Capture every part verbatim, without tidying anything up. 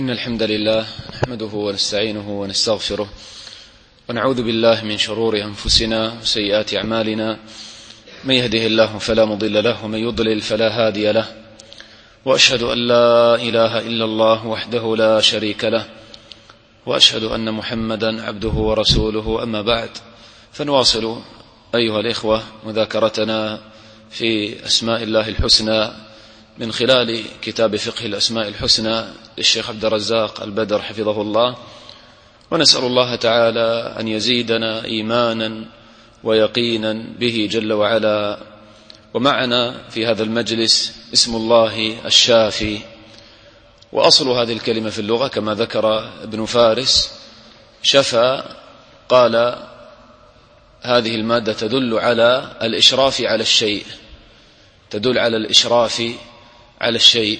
إن الحمد لله نحمده ونستعينه ونستغفره ونعوذ بالله من شرور أنفسنا وسيئات أعمالنا. من يهده الله فلا مضل له ومن يضلل فلا هادي له، وأشهد أن لا إله إلا الله وحده لا شريك له، وأشهد أن محمدا عبده ورسوله. أما بعد، فنواصل أيها الإخوة مذاكرتنا في أسماء الله الحسنى من خلال كتاب فقه الأسماء الحسنى للشيخ عبد الرزاق البدر حفظه الله، ونسأل الله تعالى أن يزيدنا إيمانا ويقينا به جل وعلا. ومعنا في هذا المجلس اسم الله الشافي، وأصل هذه الكلمة في اللغة كما ذكر ابن فارس شفى، قال هذه المادة تدل على الإشراف على الشيء، تدل على الإشراف على الشيء.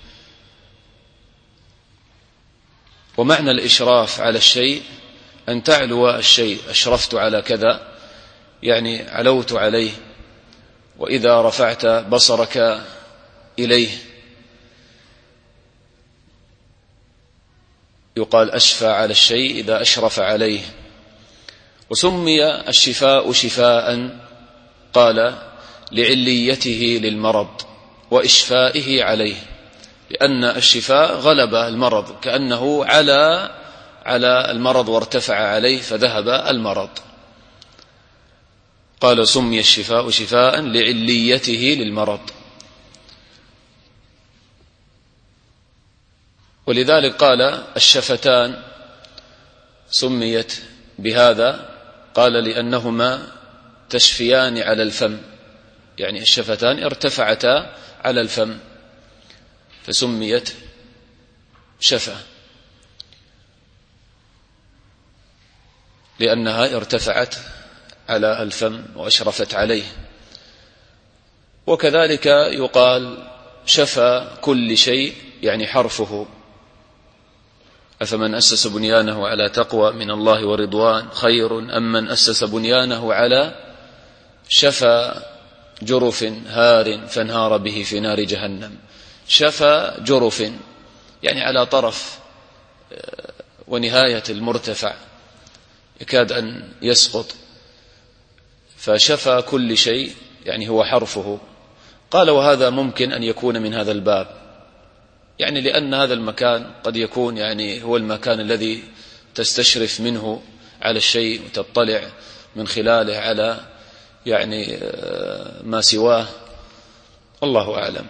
ومعنى الإشراف على الشيء أن تعلو الشيء، أشرفت على كذا يعني علوت عليه. وإذا رفعت بصرك إليه يقال أشفى على الشيء إذا أشرف عليه. وسمي الشفاء شفاء قال لعليته للمرض وإشفائه عليه، لأن الشفاء غلب المرض، كأنه على على المرض وارتفع عليه فذهب المرض. قال سمي الشفاء شفاء لعليته للمرض. ولذلك قال الشفتان سميت بهذا، قال لأنهما تشفيان على الفم، يعني الشفتان ارتفعتا على الفم فسميت شفة، لأنها ارتفعت على الفم وأشرفت عليه. وكذلك يقال شفى كل شيء، يعني حرفه. أفمن أسس بنيانه على تقوى من الله ورضوان خير أم من أسس بنيانه على شفى جرف هار فانهار به في نار جهنم. شفى جرف يعني على طرف ونهاية المرتفع يكاد أن يسقط، فشفى كل شيء يعني هو حرفه. قال وهذا ممكن أن يكون من هذا الباب، يعني لأن هذا المكان قد يكون يعني هو المكان الذي تستشرف منه على الشيء وتطلع من خلاله على يعني ما سواه، الله أعلم.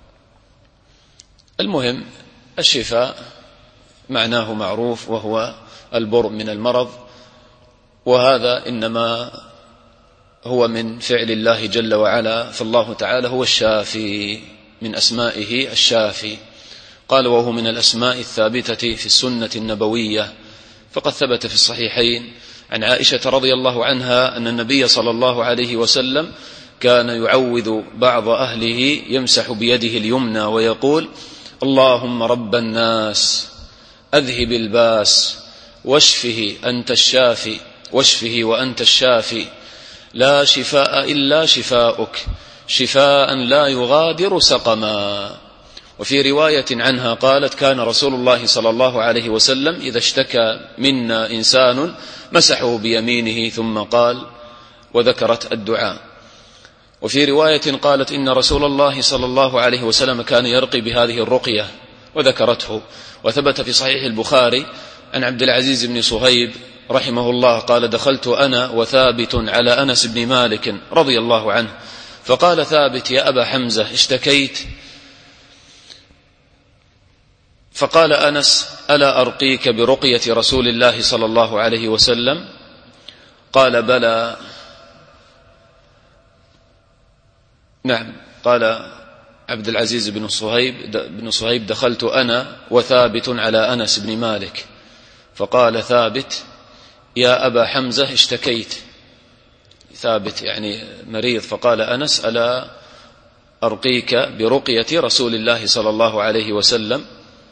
المهم الشفاء معناه معروف، وهو البرء من المرض، وهذا إنما هو من فعل الله جل وعلا، فالله تعالى هو الشافي، من أسمائه الشافي. قال وهو من الأسماء الثابتة في السنة النبوية، فقد ثبت في الصحيحين عن عائشة رضي الله عنها أن النبي صلى الله عليه وسلم كان يعوذ بعض أهله يمسح بيده اليمنى ويقول اللهم رب الناس أذهب الباس واشفه أنت الشافي واشفه وأنت الشافي لا شفاء إلا شفاؤك شفاء لا يغادر سقما. وفي رواية عنها قالت كان رسول الله صلى الله عليه وسلم إذا اشتكى منا إنسان مسحه بيمينه ثم قال، وذكرت الدعاء. وفي رواية قالت إن رسول الله صلى الله عليه وسلم كان يرقي بهذه الرقية وذكرته. وثبت في صحيح البخاري عن عبد العزيز بن صهيب رحمه الله قال دخلت أنا وثابت على أنس بن مالك رضي الله عنه، فقال ثابت يا أبا حمزة اشتكيت؟ فقال أنس ألا أرقيك برقية رسول الله صلى الله عليه وسلم؟ قال بلى. نعم. قال عبد العزيز بن صهيب بن صهيب دخلت أنا وثابت على أنس بن مالك، فقال ثابت يا أبا حمزة اشتكيت، ثابت يعني مريض، فقال أنس ألا أرقيك برقية رسول الله صلى الله عليه وسلم؟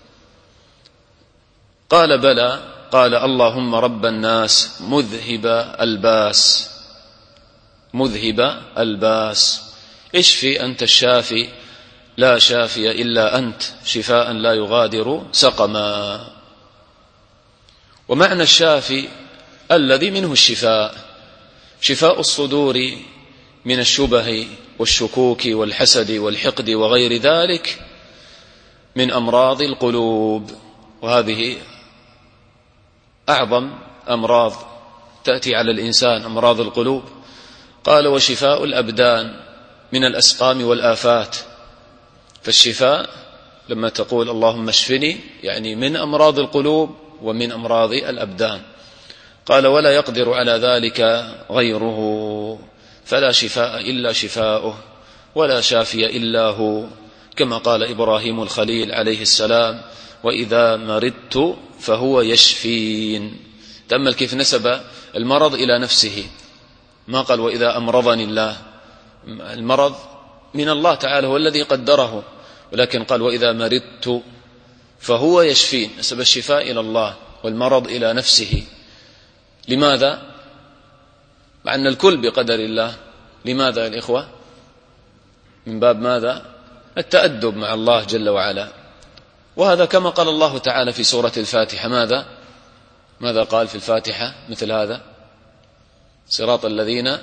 قال بلى. قال اللهم رب الناس مذهب الباس مذهب الباس اشفي أنت الشافي لا شافي إلا أنت شفاء لا يغادر سقما. ومعنى الشافي الذي منه الشفاء، شفاء الصدور من الشبه والشكوك والحسد والحقد وغير ذلك من أمراض القلوب، وهذه أعظم أمراض تأتي على الإنسان، أمراض القلوب. قال وشفاء الأبدان من الأسقام والآفات. فالشفاء لما تقول اللهم اشفني يعني من أمراض القلوب ومن أمراض الأبدان. قال ولا يقدر على ذلك غيره، فلا شفاء إلا شفاؤه ولا شافي إلا هو، كما قال إبراهيم الخليل عليه السلام وإذا مرضت فهو يشفين. تأمل كيف نسب المرض إلى نفسه، ما قال وإذا أمرضني الله، المرض من الله تعالى هو الذي قدره، ولكن قال وإذا مرضت فهو يشفين، نسب الشفاء إلى الله والمرض إلى نفسه. لماذا؟ مع أن الكل بقدر الله. لماذا يا الإخوة؟ من باب ماذا؟ التأدب مع الله جل وعلا. وهذا كما قال الله تعالى في سورة الفاتحة، ماذا؟ ماذا قال في الفاتحة مثل هذا؟ صراط الذين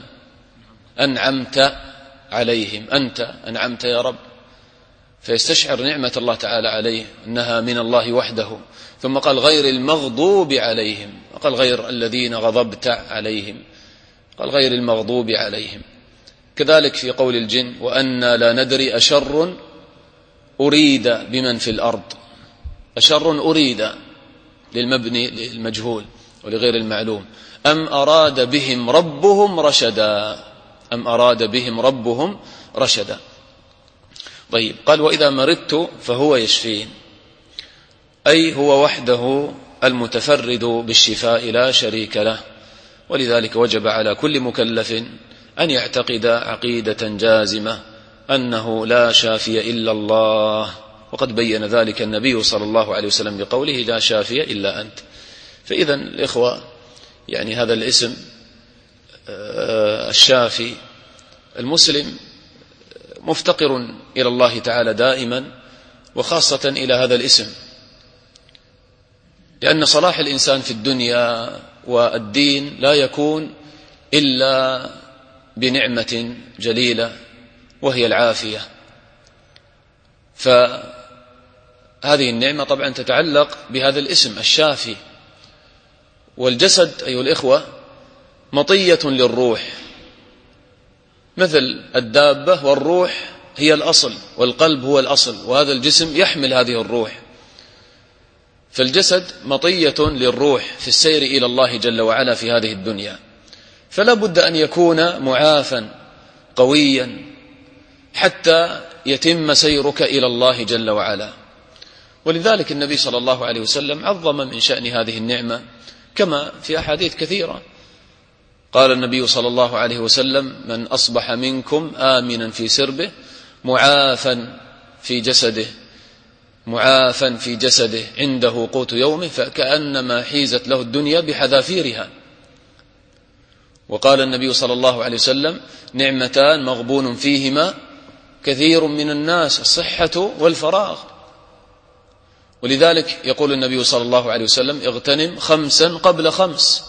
أنعمت عليهم، أنت أنعمت يا رب، فيستشعر نعمة الله تعالى عليه أنها من الله وحده. ثم قال غير المغضوب عليهم، قال غير الذين غضبت عليهم، قال غير المغضوب عليهم. كذلك في قول الجن وأنا لا ندري أشر أريد بمن في الأرض، أشر أريد للمبني للمجهول ولغير المعلوم، أم أراد بهم ربهم رشدا، أم أراد بهم ربهم رشدا. طيب قال وإذا مرضت فهو يشفين، أي هو وحده المتفرد بالشفاء لا شريك له. ولذلك وجب على كل مكلف أن يعتقد عقيدة جازمة أنه لا شافي إلا الله، وقد بين ذلك النبي صلى الله عليه وسلم بقوله لا شافي إلا أنت. فإذا الإخوة يعني هذا الاسم الشافي، المسلم مفتقر إلى الله تعالى دائما، وخاصة إلى هذا الاسم، لأن صلاح الإنسان في الدنيا والدين لا يكون إلا بنعمة جليلة وهي العافية. فهذه النعمة طبعا تتعلق بهذا الاسم الشافي. والجسد أيها الإخوة مطية للروح مثل الدابة، والروح هي الأصل والقلب هو الأصل، وهذا الجسم يحمل هذه الروح. فالجسد مطية للروح في السير إلى الله جل وعلا في هذه الدنيا، فلا بد أن يكون معافا قويا حتى يتم سيرك إلى الله جل وعلا. ولذلك النبي صلى الله عليه وسلم عظم من شأن هذه النعمة كما في أحاديث كثيرة. قال النبي صلى الله عليه وسلم من أصبح منكم آمنا في سربه معافا في جسده، معافا في جسده عنده قوت يومه فكأنما حيزت له الدنيا بحذافيرها. وقال النبي صلى الله عليه وسلم نعمتان مغبون فيهما كثير من الناس الصحة والفراغ. ولذلك يقول النبي صلى الله عليه وسلم اغتنم خمسا قبل خمس،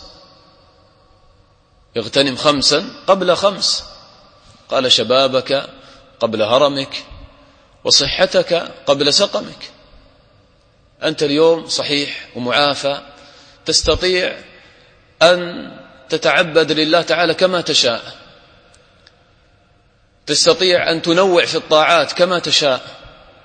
اغتنم خمسا قبل خمس. قال شبابك قبل هرمك، وصحتك قبل سقمك. أنت اليوم صحيح ومعافى، تستطيع أن تتعبد لله تعالى كما تشاء، تستطيع أن تنوع في الطاعات كما تشاء،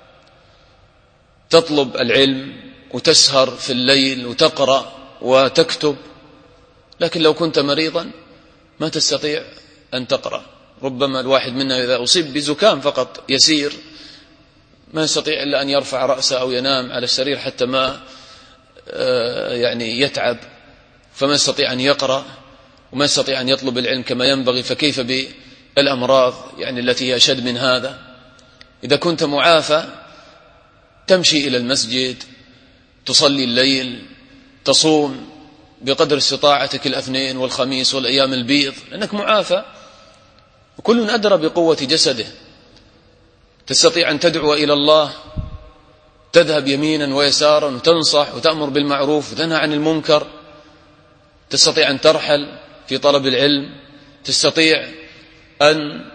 تطلب العلم وتسهر في الليل وتقرأ وتكتب. لكن لو كنت مريضا ما تستطيع أن تقرأ. ربما الواحد منا إذا أصيب بزكام فقط يسير ما يستطيع إلا أن يرفع رأسه أو ينام على السرير حتى ما يعني يتعب، فما يستطيع أن يقرأ وما يستطيع أن يطلب العلم كما ينبغي، فكيف بالأمراض يعني التي هي أشد من هذا؟ إذا كنت معافى تمشي إلى المسجد، تصلي الليل، تصوم بقدر استطاعتك الاثنين والخميس والأيام البيض، لأنك معافى، وكل أدرى بقوة جسده. تستطيع أن تدعو إلى الله، تذهب يمينا ويسارا وتنصح وتأمر بالمعروف وتنهى عن المنكر، تستطيع أن ترحل في طلب العلم، تستطيع أن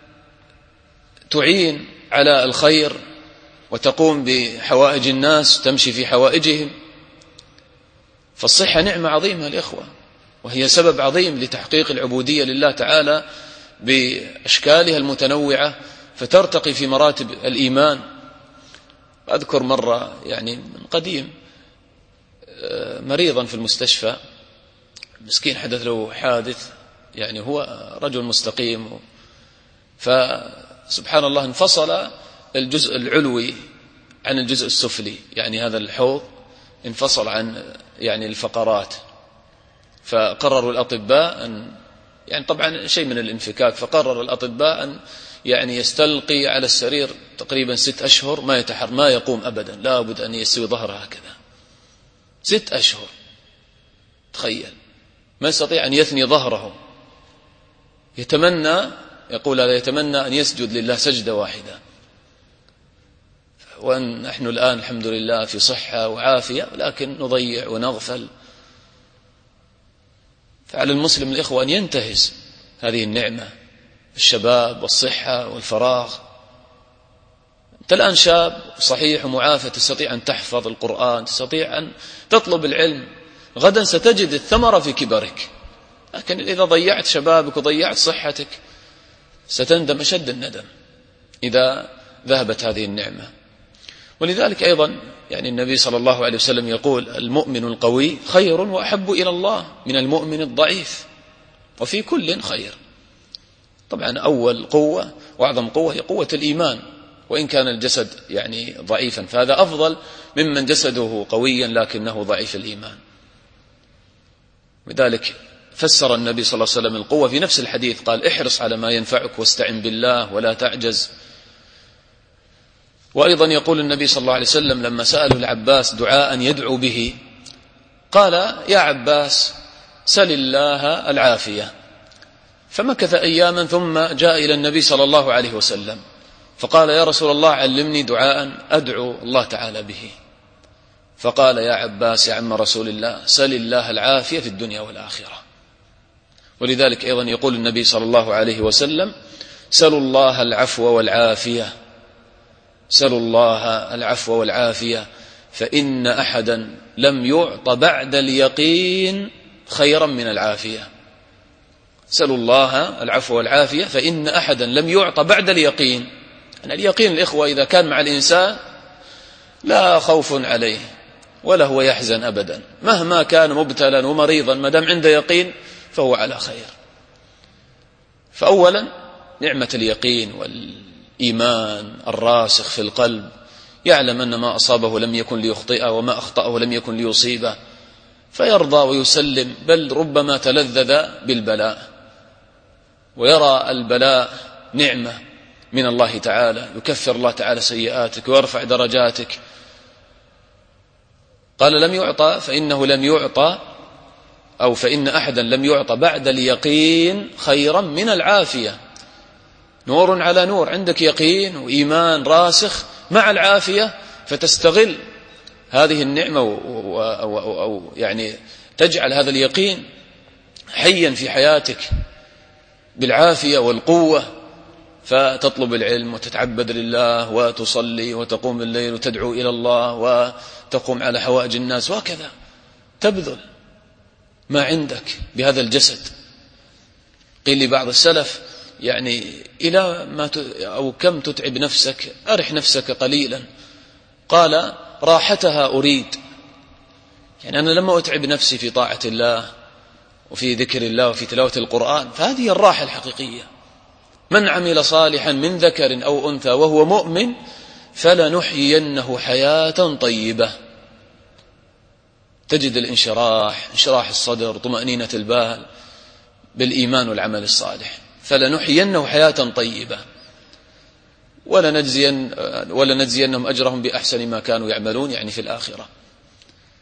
تعين على الخير وتقوم بحوائج الناس، تمشي في حوائجهم. فالصحة نعمة عظيمة الإخوة، وهي سبب عظيم لتحقيق العبودية لله تعالى بأشكالها المتنوعة، فترتقي في مراتب الإيمان. أذكر مرة يعني من قديم مريضا في المستشفى مسكين، حدث له حادث، يعني هو رجل مستقيم، فسبحان الله انفصل الجزء العلوي عن الجزء السفلي، يعني هذا الحوض انفصل عن يعني الفقرات. فقرروا الأطباء أن يعني طبعا شيء من الانفكاك، فقرر الأطباء أن يعني يستلقي على السرير تقريبا ست أشهر ما يتحر ما يقوم أبدا، لا بد أن يستوي ظهره هكذا ست أشهر. تخيل، ما يستطيع أن يثني ظهره، يتمنى يقول هذا يتمنى أن يسجد لله سجدة واحدة. وأن نحن الآن الحمد لله في صحة وعافية، لكن نضيع ونغفل. فعلى المسلم الإخوة أن ينتهز هذه النعمة، الشباب والصحة والفراغ. أنت الآن شاب صحيح ومعافى، تستطيع أن تحفظ القرآن، تستطيع أن تطلب العلم، غدا ستجد الثمرة في كبرك. لكن إذا ضيعت شبابك وضيعت صحتك ستندم أشد الندم إذا ذهبت هذه النعمة. ولذلك أيضا يعني النبي صلى الله عليه وسلم يقول: المؤمن القوي خير وأحب إلى الله من المؤمن الضعيف، وفي كل خير. طبعا أول قوة وأعظم قوة هي قوة الإيمان، وإن كان الجسد يعني ضعيفا فهذا أفضل ممن جسده قويا لكنه ضعيف الإيمان. لذلك فسر النبي صلى الله عليه وسلم القوة في نفس الحديث، قال: احرص على ما ينفعك واستعن بالله ولا تعجز. وأيضا يقول النبي صلى الله عليه وسلم لما سأله العباس دعاء يدعو به، قال: يا عباس سل الله العافية. فمكث أياما ثم جاء إلى النبي صلى الله عليه وسلم فقال: يا رسول الله علمني دعاء أدعو الله تعالى به. فقال: يا عباس يا عم رسول الله سل الله العافية في الدنيا والآخرة. ولذلك أيضا يقول النبي صلى الله عليه وسلم: سلوا الله العفو والعافية، سلوا الله العفو والعافية، فإن أحدا لم يعط بعد اليقين خيرا من العافية. سلوا الله العفو والعافية، فإن أحدا لم يعط بعد اليقين. أن اليقين الإخوة إذا كان مع الإنسان لا خوف عليه ولا هو يحزن أبدا، مهما كان مبتلا ومريضا ما دام عنده يقين فهو على خير. فأولا نعمة اليقين والإيمان الراسخ في القلب، يعلم أن ما أصابه لم يكن ليخطئه وما أخطأه لم يكن ليصيبه، فيرضى ويسلم، بل ربما تلذذ بالبلاء ويرى البلاء نعمة من الله تعالى، يكفر الله تعالى سيئاتك ويرفع درجاتك. قال: لم يعطى، فإنه لم يعطى أو فإن أحدا لم يعطى بعد اليقين خيرا من العافية. نور على نور، عندك يقين وإيمان راسخ مع العافية، فتستغل هذه النعمة أو, أو, أو, أو يعني تجعل هذا اليقين حيا في حياتك بالعافية والقوة، فتطلب العلم وتتعبد لله وتصلي وتقوم الليل وتدعو إلى الله وتقوم على حوائج الناس، وهكذا تبذل ما عندك بهذا الجسد. قيل لبعض السلف يعني إلى ما أو كم تتعب نفسك، أرح نفسك قليلا. قال: راحتها أريد، يعني أنا لما أتعب نفسي في طاعة الله وفي ذكر الله وفي تلاوة القرآن فهذه الراحة الحقيقية. من عمل صالحا من ذكر أو أنثى وهو مؤمن فلنحيينه حياة طيبة. تجد الانشراح، انشراح الصدر، طمأنينة البال بالإيمان والعمل الصالح. فلنحيينه حياة طيبة ولنجزين ولنجزينهم أجرهم بأحسن ما كانوا يعملون، يعني في الآخرة.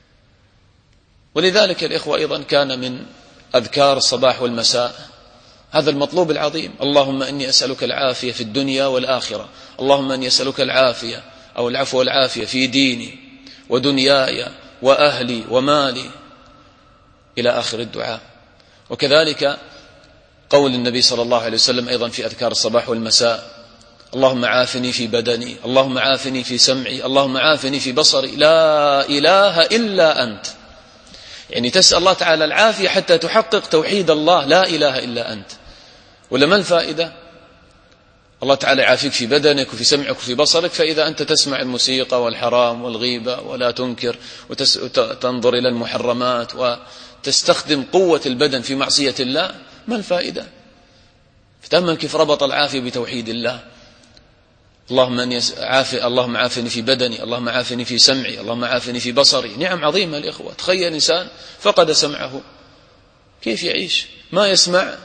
ولذلك الإخوة أيضا كان من أذكار الصباح والمساء هذا المطلوب العظيم. اللهم إني أسألك العافية في الدنيا والآخرة، اللهم إني أسألك العافية أو العفو والعافية في ديني ودنياي وأهلي ومالي إلى آخر الدعاء. وكذلك قول النبي صلى الله عليه وسلم أيضا في أذكار الصباح والمساء: اللهم عافني في بدني، اللهم عافني في سمعي، اللهم عافني في بصري، لا إله إلا أنت. يعني تسأل الله تعالى العافية حتى تحقق توحيد الله، لا إله إلا أنت. ولا ما الفائدة؟ الله تعالى يعافيك في بدنك وفي سمعك وفي بصرك، فإذا أنت تسمع الموسيقى والحرام والغيبة ولا تنكر وتنظر إلى المحرمات وتستخدم قوة البدن في معصية الله، ما الفائدة؟ فتأمل كيف ربط العافية بتوحيد الله. اللهم أني عافي، اللهم عافني في بدني، اللهم عافني في سمعي، اللهم عافني في بصري. نعم عظيمة الإخوة. تخيل إنسان فقد سمعه، كيف يعيش؟ ما يسمع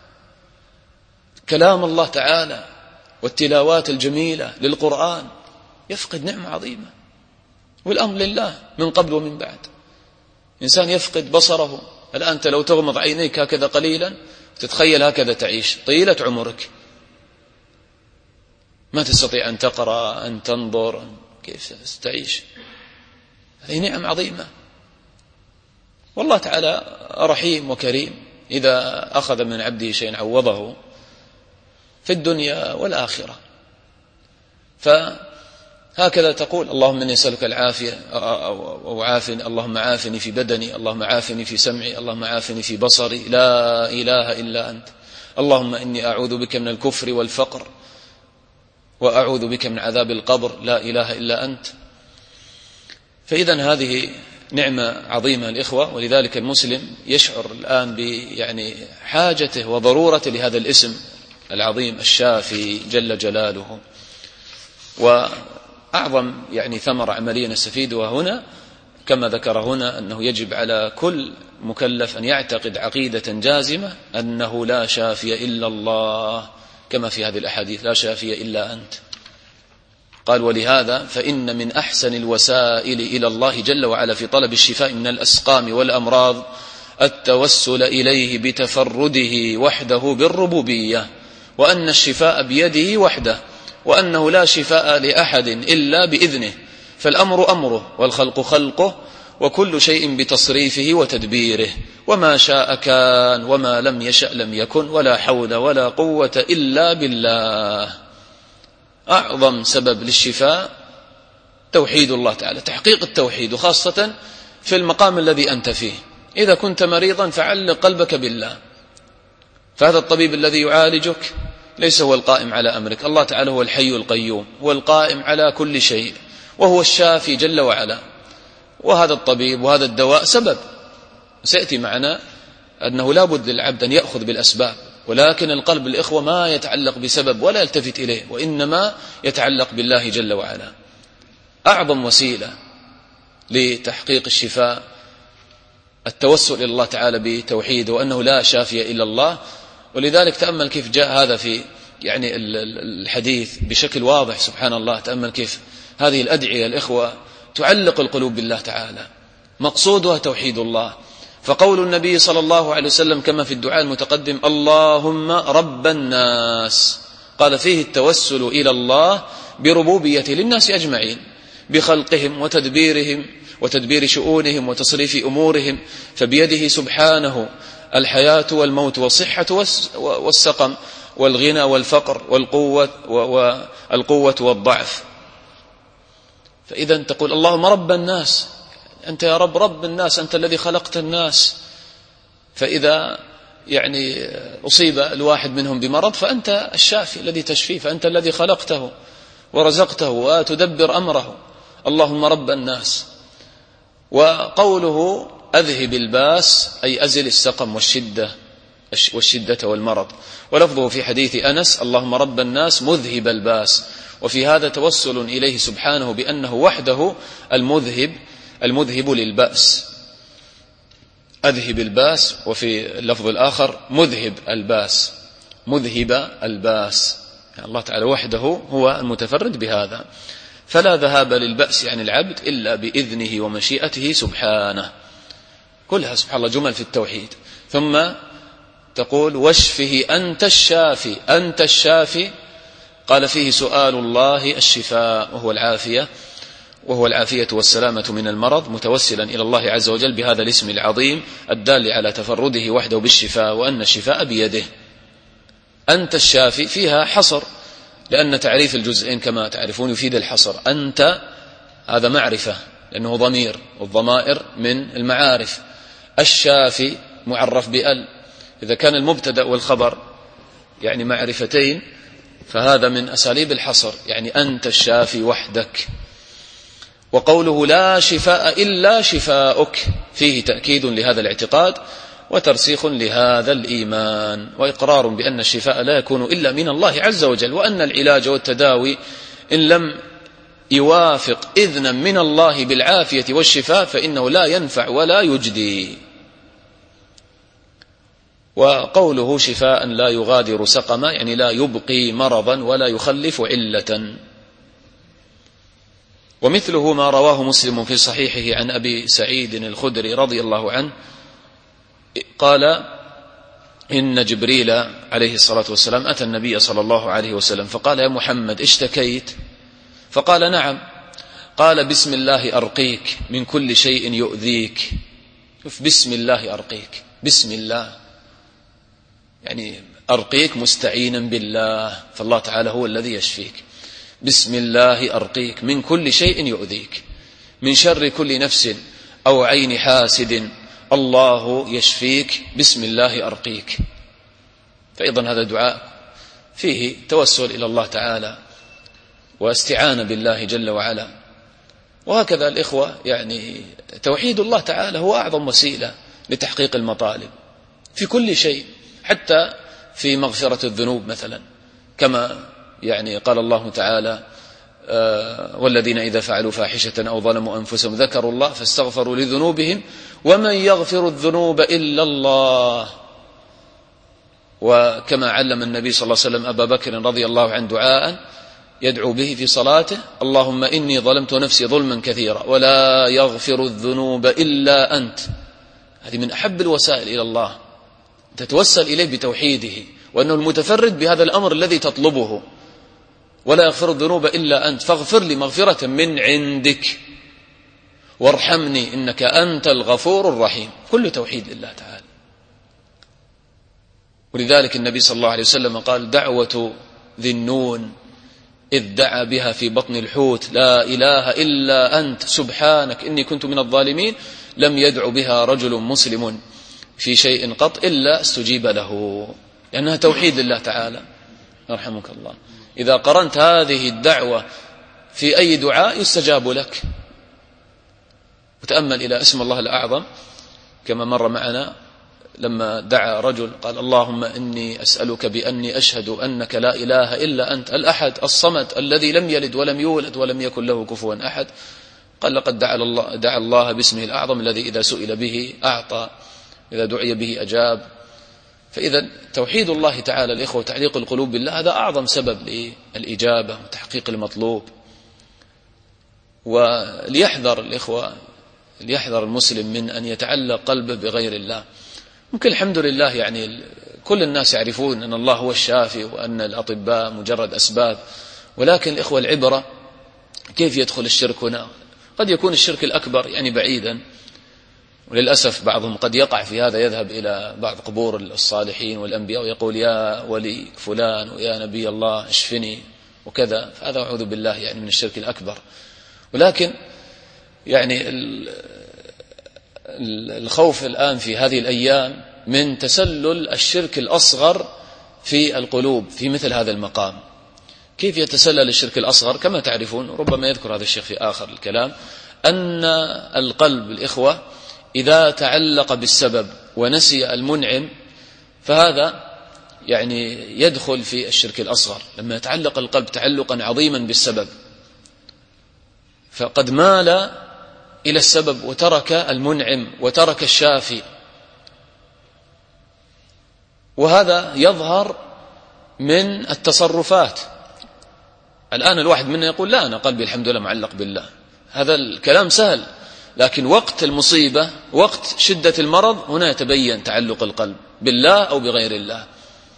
كلام الله تعالى والتلاوات الجميلة للقرآن، يفقد نعمة عظيمة. والأمر لله من قبل ومن بعد. إنسان يفقد بصره الآن، أنت لو تغمض عينيك هكذا قليلا وتتخيل هكذا تعيش طيلة عمرك، ما تستطيع أن تقرأ، أن تنظر، كيف تعيش؟ هذه نعم عظيمة. والله تعالى رحيم وكريم، إذا أخذ من عبده شيئا عوضه في الدنيا والآخرة. فهكذا تقول: اللهم إني أسألك العافية أو عافني، اللهم عافني في بدني، اللهم عافني في سمعي، اللهم عافني في بصري، لا إله إلا أنت. اللهم إني أعوذ بك من الكفر والفقر وأعوذ بك من عذاب القبر، لا إله إلا أنت. فإذا هذه نعمة عظيمة الإخوة، ولذلك المسلم يشعر الآن يعني حاجته وضرورته لهذا الاسم العظيم الشافي جل جلاله. وأعظم يعني ثمرة عملية نستفيدها هنا كما ذكر هنا أنه يجب على كل مكلف أن يعتقد عقيدة جازمة أنه لا شافي إلا الله، كما في هذه الأحاديث: لا شافي إلا أنت. قال: ولهذا فإن من أحسن الوسائل إلى الله جل وعلا في طلب الشفاء من الأسقام والأمراض التوسل إليه بتفرده وحده بالربوبية، وأن الشفاء بيده وحده، وأنه لا شفاء لأحد إلا بإذنه، فالأمر أمره والخلق خلقه، وكل شيء بتصريفه وتدبيره، وما شاء كان وما لم يشأ لم يكن، ولا حول ولا قوة إلا بالله. أعظم سبب للشفاء توحيد الله تعالى، تحقيق التوحيد، وخاصة في المقام الذي أنت فيه. إذا كنت مريضا فعلق قلبك بالله، فهذا الطبيب الذي يعالجك ليس هو القائم على أمرك، الله تعالى هو الحي القيوم، هو القائم على كل شيء، وهو الشافي جل وعلا. وهذا الطبيب وهذا الدواء سبب، سيأتي معنا أنه لا بد للعبد أن يأخذ بالأسباب، ولكن القلب الإخوة ما يتعلق بسبب ولا يلتفت إليه، وإنما يتعلق بالله جل وعلا. أعظم وسيلة لتحقيق الشفاء التوسل إلى الله تعالى بتوحيده، وأنه لا شافي إلا الله. ولذلك تأمل كيف جاء هذا في يعني الحديث بشكل واضح، سبحان الله. تأمل كيف هذه الأدعية الإخوة تعلق القلوب بالله تعالى، مقصودها توحيد الله. فقول النبي صلى الله عليه وسلم كما في الدعاء المتقدم: اللهم رب الناس، قال فيه التوسل إلى الله بربوبيته للناس أجمعين، بخلقهم وتدبيرهم وتدبير شؤونهم وتصريف أمورهم، فبيده سبحانه الحياة والموت والصحة والسقم والغنى والفقر والقوة والقوة والضعف. فإذا تقول: اللهم رب الناس، أنت يا رب رب الناس، أنت الذي خلقت الناس. فإذا يعني أصيب الواحد منهم بمرض فأنت الشافي الذي تشفيه، فأنت الذي خلقته ورزقته وتدبر أمره. اللهم رب الناس. وقوله أذهب الباس أي أزل السقم والشدة والشدة والمرض. ولفظه في حديث أنس: اللهم رب الناس مذهب الباس. وفي هذا توسل إليه سبحانه بأنه وحده المذهب المذهب للبأس، أذهب الباس. وفي اللفظ الآخر مذهب الباس، مذهب الباس، يعني الله تعالى وحده هو المتفرد بهذا. فلا ذهاب للبأس عن العبد إلا بإذنه ومشيئته سبحانه. كلها سبحان الله جمل في التوحيد. ثم تقول واشفه أنت الشافي. أنت الشافي قال فيه سؤال الله الشفاء وهو العافية، وهو العافية والسلامة من المرض، متوسلا إلى الله عز وجل بهذا الاسم العظيم الدال على تفرده وحده بالشفاء وأن الشفاء بيده. أنت الشافي فيها حصر، لأن تعريف الجزئين كما تعرفون يفيد الحصر. أنت هذا معرفة لأنه ضمير، والضمائر من المعارف. الشافي معرف بأل، إذا كان المبتدأ والخبر يعني معرفتين فهذا من أساليب الحصر، يعني أنت الشافي وحدك. وقوله لا شفاء إلا شفاؤك فيه تأكيد لهذا الاعتقاد وترسيخ لهذا الإيمان، وإقرار بأن الشفاء لا يكون إلا من الله عز وجل، وأن العلاج والتداوي إن لم يوافق إذنا من الله بالعافية والشفاء فإنه لا ينفع ولا يجدي. وقوله شفاء لا يغادر سقما يعني لا يبقي مرضا ولا يخلف علة. ومثله ما رواه مسلم في صحيحه عن أبي سعيد الخدري رضي الله عنه قال إن جبريل عليه الصلاة والسلام أتى النبي صلى الله عليه وسلم فقال يا محمد اشتكيت؟ فقال نعم. قال بسم الله أرقيك من كل شيء يؤذيك. بسم الله أرقيك، بسم الله يعني أرقيك مستعينا بالله، فالله تعالى هو الذي يشفيك. بسم الله أرقيك من كل شيء يؤذيك، من شر كل نفس أو عين حاسد الله يشفيك، بسم الله أرقيك. فأيضا هذا دعاء فيه توسل إلى الله تعالى واستعانة بالله جل وعلا. وهكذا الإخوة يعني توحيد الله تعالى هو أعظم وسيلة لتحقيق المطالب في كل شيء، حتى في مغفرة الذنوب مثلا، كما يعني قال الله تعالى آه والذين إذا فعلوا فاحشة أو ظلموا أنفسهم ذكروا الله فاستغفروا لذنوبهم ومن يغفر الذنوب إلا الله. وكما علم النبي صلى الله عليه وسلم أبا بكر رضي الله عنه دعاء يدعو به في صلاته اللهم إني ظلمت نفسي ظلما كثيرا ولا يغفر الذنوب إلا أنت. هذه من أحب الوسائل إلى الله، تتوسل إليه بتوحيده وأنه المتفرد بهذا الأمر الذي تطلبه، ولا يغفر الذنوب إلا أنت فاغفر لي مغفرة من عندك وارحمني إنك أنت الغفور الرحيم. كل توحيد لله تعالى. ولذلك النبي صلى الله عليه وسلم قال دعوة ذي النون إذ دعا بها في بطن الحوت لا إله إلا أنت سبحانك إني كنت من الظالمين لم يدع بها رجل مسلم في شيء قط إلا استجيب له، لأنها توحيد لله تعالى. يرحمك الله. إذا قرنت هذه الدعوة في أي دعاء يستجاب لك. وتأمل إلى اسم الله الأعظم كما مر معنا لما دعا رجل قال اللهم إني أسألك بأني أشهد أنك لا إله إلا أنت الأحد الصمد الذي لم يلد ولم يولد ولم يكن له كفوا أحد. قال لقد دعا الله, دعا الله باسمه الأعظم الذي إذا سئل به أعطى إذا دعي به أجاب. فإذا توحيد الله تعالى الإخوة وتعليق القلوب بالله هذا أعظم سبب للإجابة وتحقيق المطلوب. وليحذر الإخوة ليحذر المسلم من أن يتعلق قلبه بغير الله. ممكن الحمد لله يعني كل الناس يعرفون أن الله هو الشافي وأن الأطباء مجرد أسباب، ولكن الإخوة العبرة كيف يدخل الشرك هنا. قد يكون الشرك الأكبر يعني بعيدا، وللأسف بعضهم قد يقع في هذا، يذهب إلى بعض قبور الصالحين والأنبياء ويقول يا ولي فلان ويا نبي الله اشفني وكذا، فهذا أعوذ بالله يعني من الشرك الأكبر. ولكن يعني الخوف الآن في هذه الأيام من تسلل الشرك الأصغر في القلوب في مثل هذا المقام. كيف يتسلل الشرك الأصغر؟ كما تعرفون ربما يذكر هذا الشيخ في آخر الكلام أن القلب الإخوة إذا تعلق بالسبب ونسي المنعم فهذا يعني يدخل في الشرك الأصغر. لما يتعلق القلب تعلقا عظيما بالسبب فقد مال إلى السبب وترك المنعم وترك الشافي، وهذا يظهر من التصرفات. الآن الواحد منا يقول لا أنا قلبي الحمد لله معلق بالله، هذا الكلام سهل، لكن وقت المصيبة وقت شدة المرض هنا يتبين تعلق القلب. بالله أو بغير الله.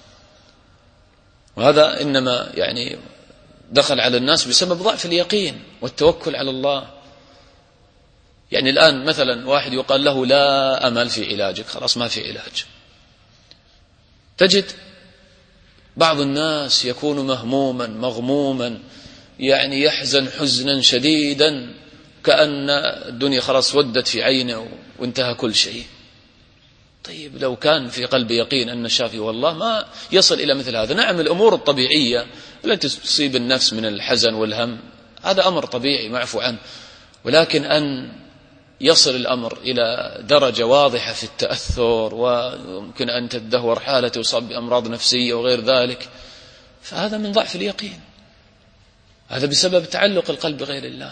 وهذا إنما يعني دخل على الناس بسبب ضعف اليقين والتوكل على الله. يعني الآن مثلا واحد يقال له لا أمل في علاجك، خلاص ما في علاج، تجد بعض الناس يكون مهموما مغموما، يعني يحزن حزنا شديدا كأن الدنيا خلاص ودت في عينه وانتهى كل شيء. طيب لو كان في قلب يقين أن الشافي والله ما يصل إلى مثل هذا. نعم الأمور الطبيعية التي تصيب النفس من الحزن والهم هذا أمر طبيعي معفو عنه، ولكن أن يصل الأمر إلى درجة واضحة في التأثر ويمكن أن تدهور حالته ويصاب بأمراض نفسية وغير ذلك، فهذا من ضعف اليقين، هذا بسبب تعلق القلب بغير الله.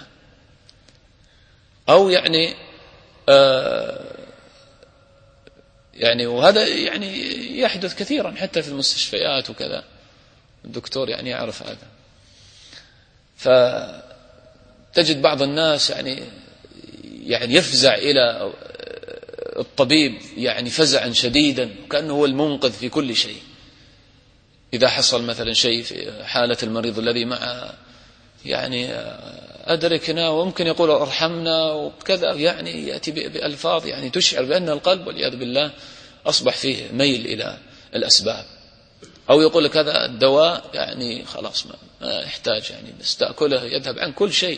أو يعني آه يعني وهذا يعني يحدث كثيرا حتى في المستشفيات وكذا، الدكتور يعني يعرف هذا. فتجد بعض الناس يعني يعني يفزع إلى الطبيب يعني فزعا شديدا وكأنه هو المنقذ في كل شيء. إذا حصل مثلا شيء في حالة المريض الذي معه يعني أدركنا وممكن يقول ارحمنا وكذا، يعني يأتي بألفاظ يعني تشعر بأن القلب والعياذ بالله أصبح فيه ميل إلى الأسباب. أو يقول لك هذا الدواء يعني خلاص ما يحتاج، يعني بس تأكله يذهب عن كل شيء،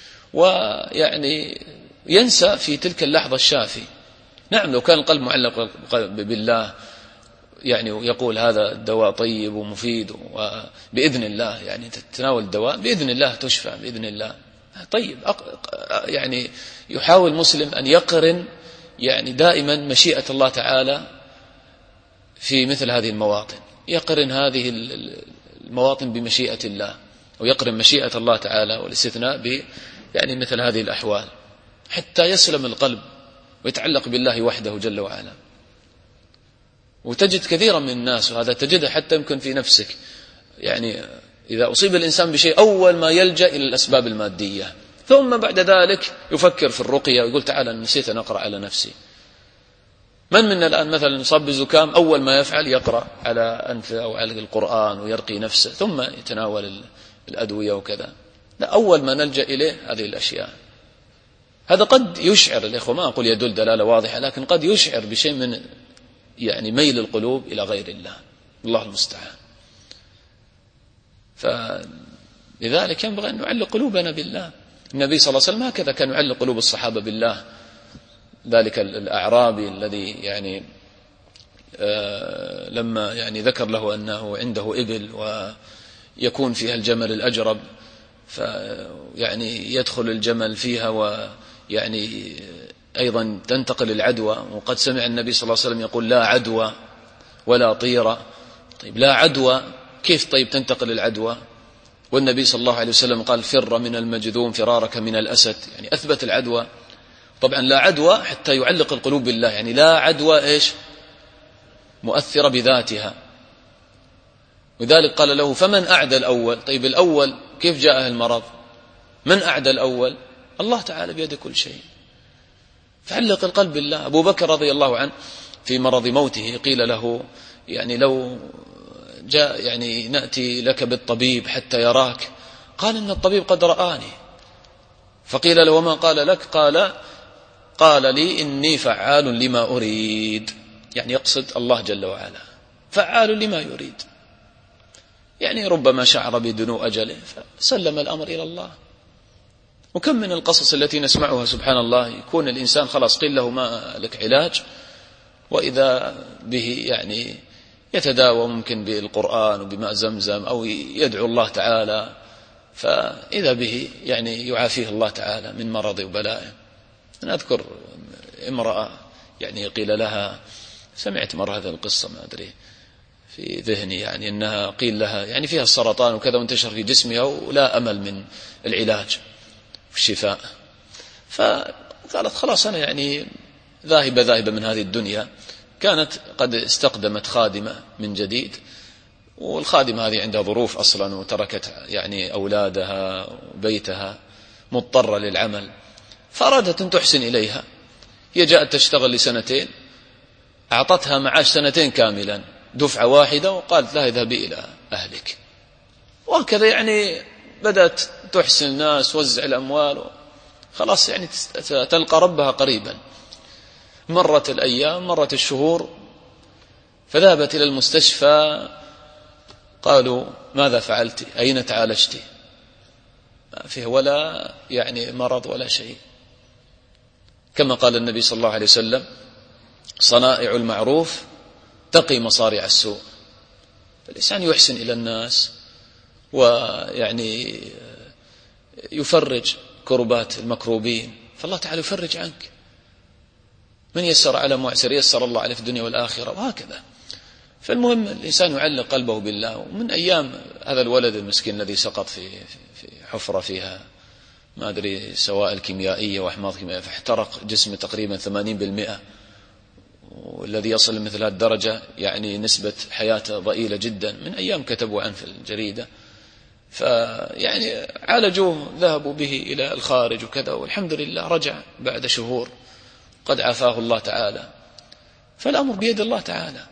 ويعني ينسى في تلك اللحظة الشافي. نعم لو كان القلب معلق بالله يعني يقول هذا الدواء طيب ومفيد وبإذن الله يعني تتناول الدواء بإذن الله تشفى بإذن الله، طيب يعني يحاول مسلم أن يقرن يعني دائما مشيئة الله تعالى في مثل هذه المواطن، يقرن هذه المواطن بمشيئة الله، ويقرن مشيئة الله تعالى والاستثناء ب يعني مثل هذه الأحوال حتى يسلم القلب ويتعلق بالله وحده جل وعلا. وتجد كثيرا من الناس، وهذا تجده حتى يمكن في نفسك، يعني إذا أصيب الإنسان بشيء أول ما يلجأ إلى الأسباب المادية، ثم بعد ذلك يفكر في الرقية ويقول تعالى نسيت أن أقرأ على نفسي. من منا الآن مثلا يصاب بزكام أول ما يفعل يقرأ على أنفه أو على القرآن ويرقي نفسه ثم يتناول الأدوية وكذا؟ لا، أول ما نلجأ إليه هذه الأشياء. هذا قد يشعر الإخوة، ما أقول يدل دلالة واضحة، لكن قد يشعر بشيء من يعني ميل القلوب إلى غير الله، الله المستعان. فلذلك ينبغي أن نعلق قلوبنا بالله. النبي صلى الله عليه وسلم هكذا كان يعلق قلوب الصحابة بالله. ذلك الأعرابي الذي يعني آه لما يعني ذكر له أنه عنده إبل ويكون فيها الجمل الأجرب، فيعني يدخل الجمل فيها ويعني أيضا تنتقل العدوى، وقد سمع النبي صلى الله عليه وسلم يقول لا عدوى ولا طيرة. طيب لا عدوى كيف طيب تنتقل العدوى؟ والنبي صلى الله عليه وسلم قال فر من المجذوم فرارك من الأسد، يعني أثبت العدوى. طبعا لا عدوى حتى يعلق القلوب بالله، يعني لا عدوى إيش مؤثرة بذاتها. وذلك قال له فمن أعدى الأول؟ طيب الأول كيف جاءه المرض؟ من أعدى الأول؟ الله تعالى بيد كل شيء. فعلق القلب بالله. أبو بكر رضي الله عنه في مرض موته قيل له يعني لو جاء يعني نأتي لك بالطبيب حتى يراك، قال إن الطبيب قد رآني. فقيل له وما قال لك؟ قال قال لي إني فعال لما أريد، يعني يقصد الله جل وعلا، فعال لما يريد، يعني ربما شعر بدنو أجله فسلم الأمر إلى الله. وكم من القصص التي نسمعها سبحان الله يكون الإنسان خلاص قيل له ما لك علاج، وإذا به يعني يتداوى ممكن بالقرآن وبماء زمزم أو يدعو الله تعالى، فإذا به يعني يعافيه الله تعالى من مرض وبلاء. أنا أذكر امرأة يعني قيل لها، سمعت مرة هذه القصة ما أدري في ذهني، يعني أنها قيل لها يعني فيها السرطان وكذا وانتشر في جسمها ولا أمل من العلاج والشفاء، فقالت خلاص أنا يعني ذاهبة ذاهبة من هذه الدنيا. كانت قد استقدمت خادمة من جديد، والخادمة هذه عندها ظروف أصلا وتركت يعني أولادها وبيتها مضطرة للعمل، فأرادت أن تحسن إليها. هي جاءت تشتغل لسنتين، أعطتها معاش سنتين كاملا دفعة واحدة وقالت لها اذهبي إلى أهلك. وهكذا يعني بدأت تحسن الناس، وزع الأموال، خلاص يعني تلقى ربها قريبا. مرت الأيام، مرت الشهور، فذهبت إلى المستشفى، قالوا ماذا فعلت؟ أين تعالجت؟ ما فيه ولا يعني مرض ولا شيء. كما قال النبي صلى الله عليه وسلم: صنائع المعروف تقي مصارع السوء. فالإنسان يحسن إلى الناس ويعني يفرج كربات المكروبين، فالله تعالى يفرج عنك. من يسر على معسر يسر الله عليه في الدنيا والآخرة، وهكذا. فالمهم الإنسان يعلق قلبه بالله. ومن أيام هذا الولد المسكين الذي سقط في في حفرة فيها ما أدري سوائل كيميائية وأحماض كيميائية، فاحترق جسمه تقريبا ثمانين بالمئة، والذي يصل لمثل هذه الدرجة يعني نسبة حياته ضئيلة جدا. من أيام كتبوا عنه في الجريدة، فيعني عالجوه، ذهبوا به إلى الخارج وكذا، والحمد لله رجع بعد شهور قد عافاه الله تعالى. فالأمر بيد الله تعالى.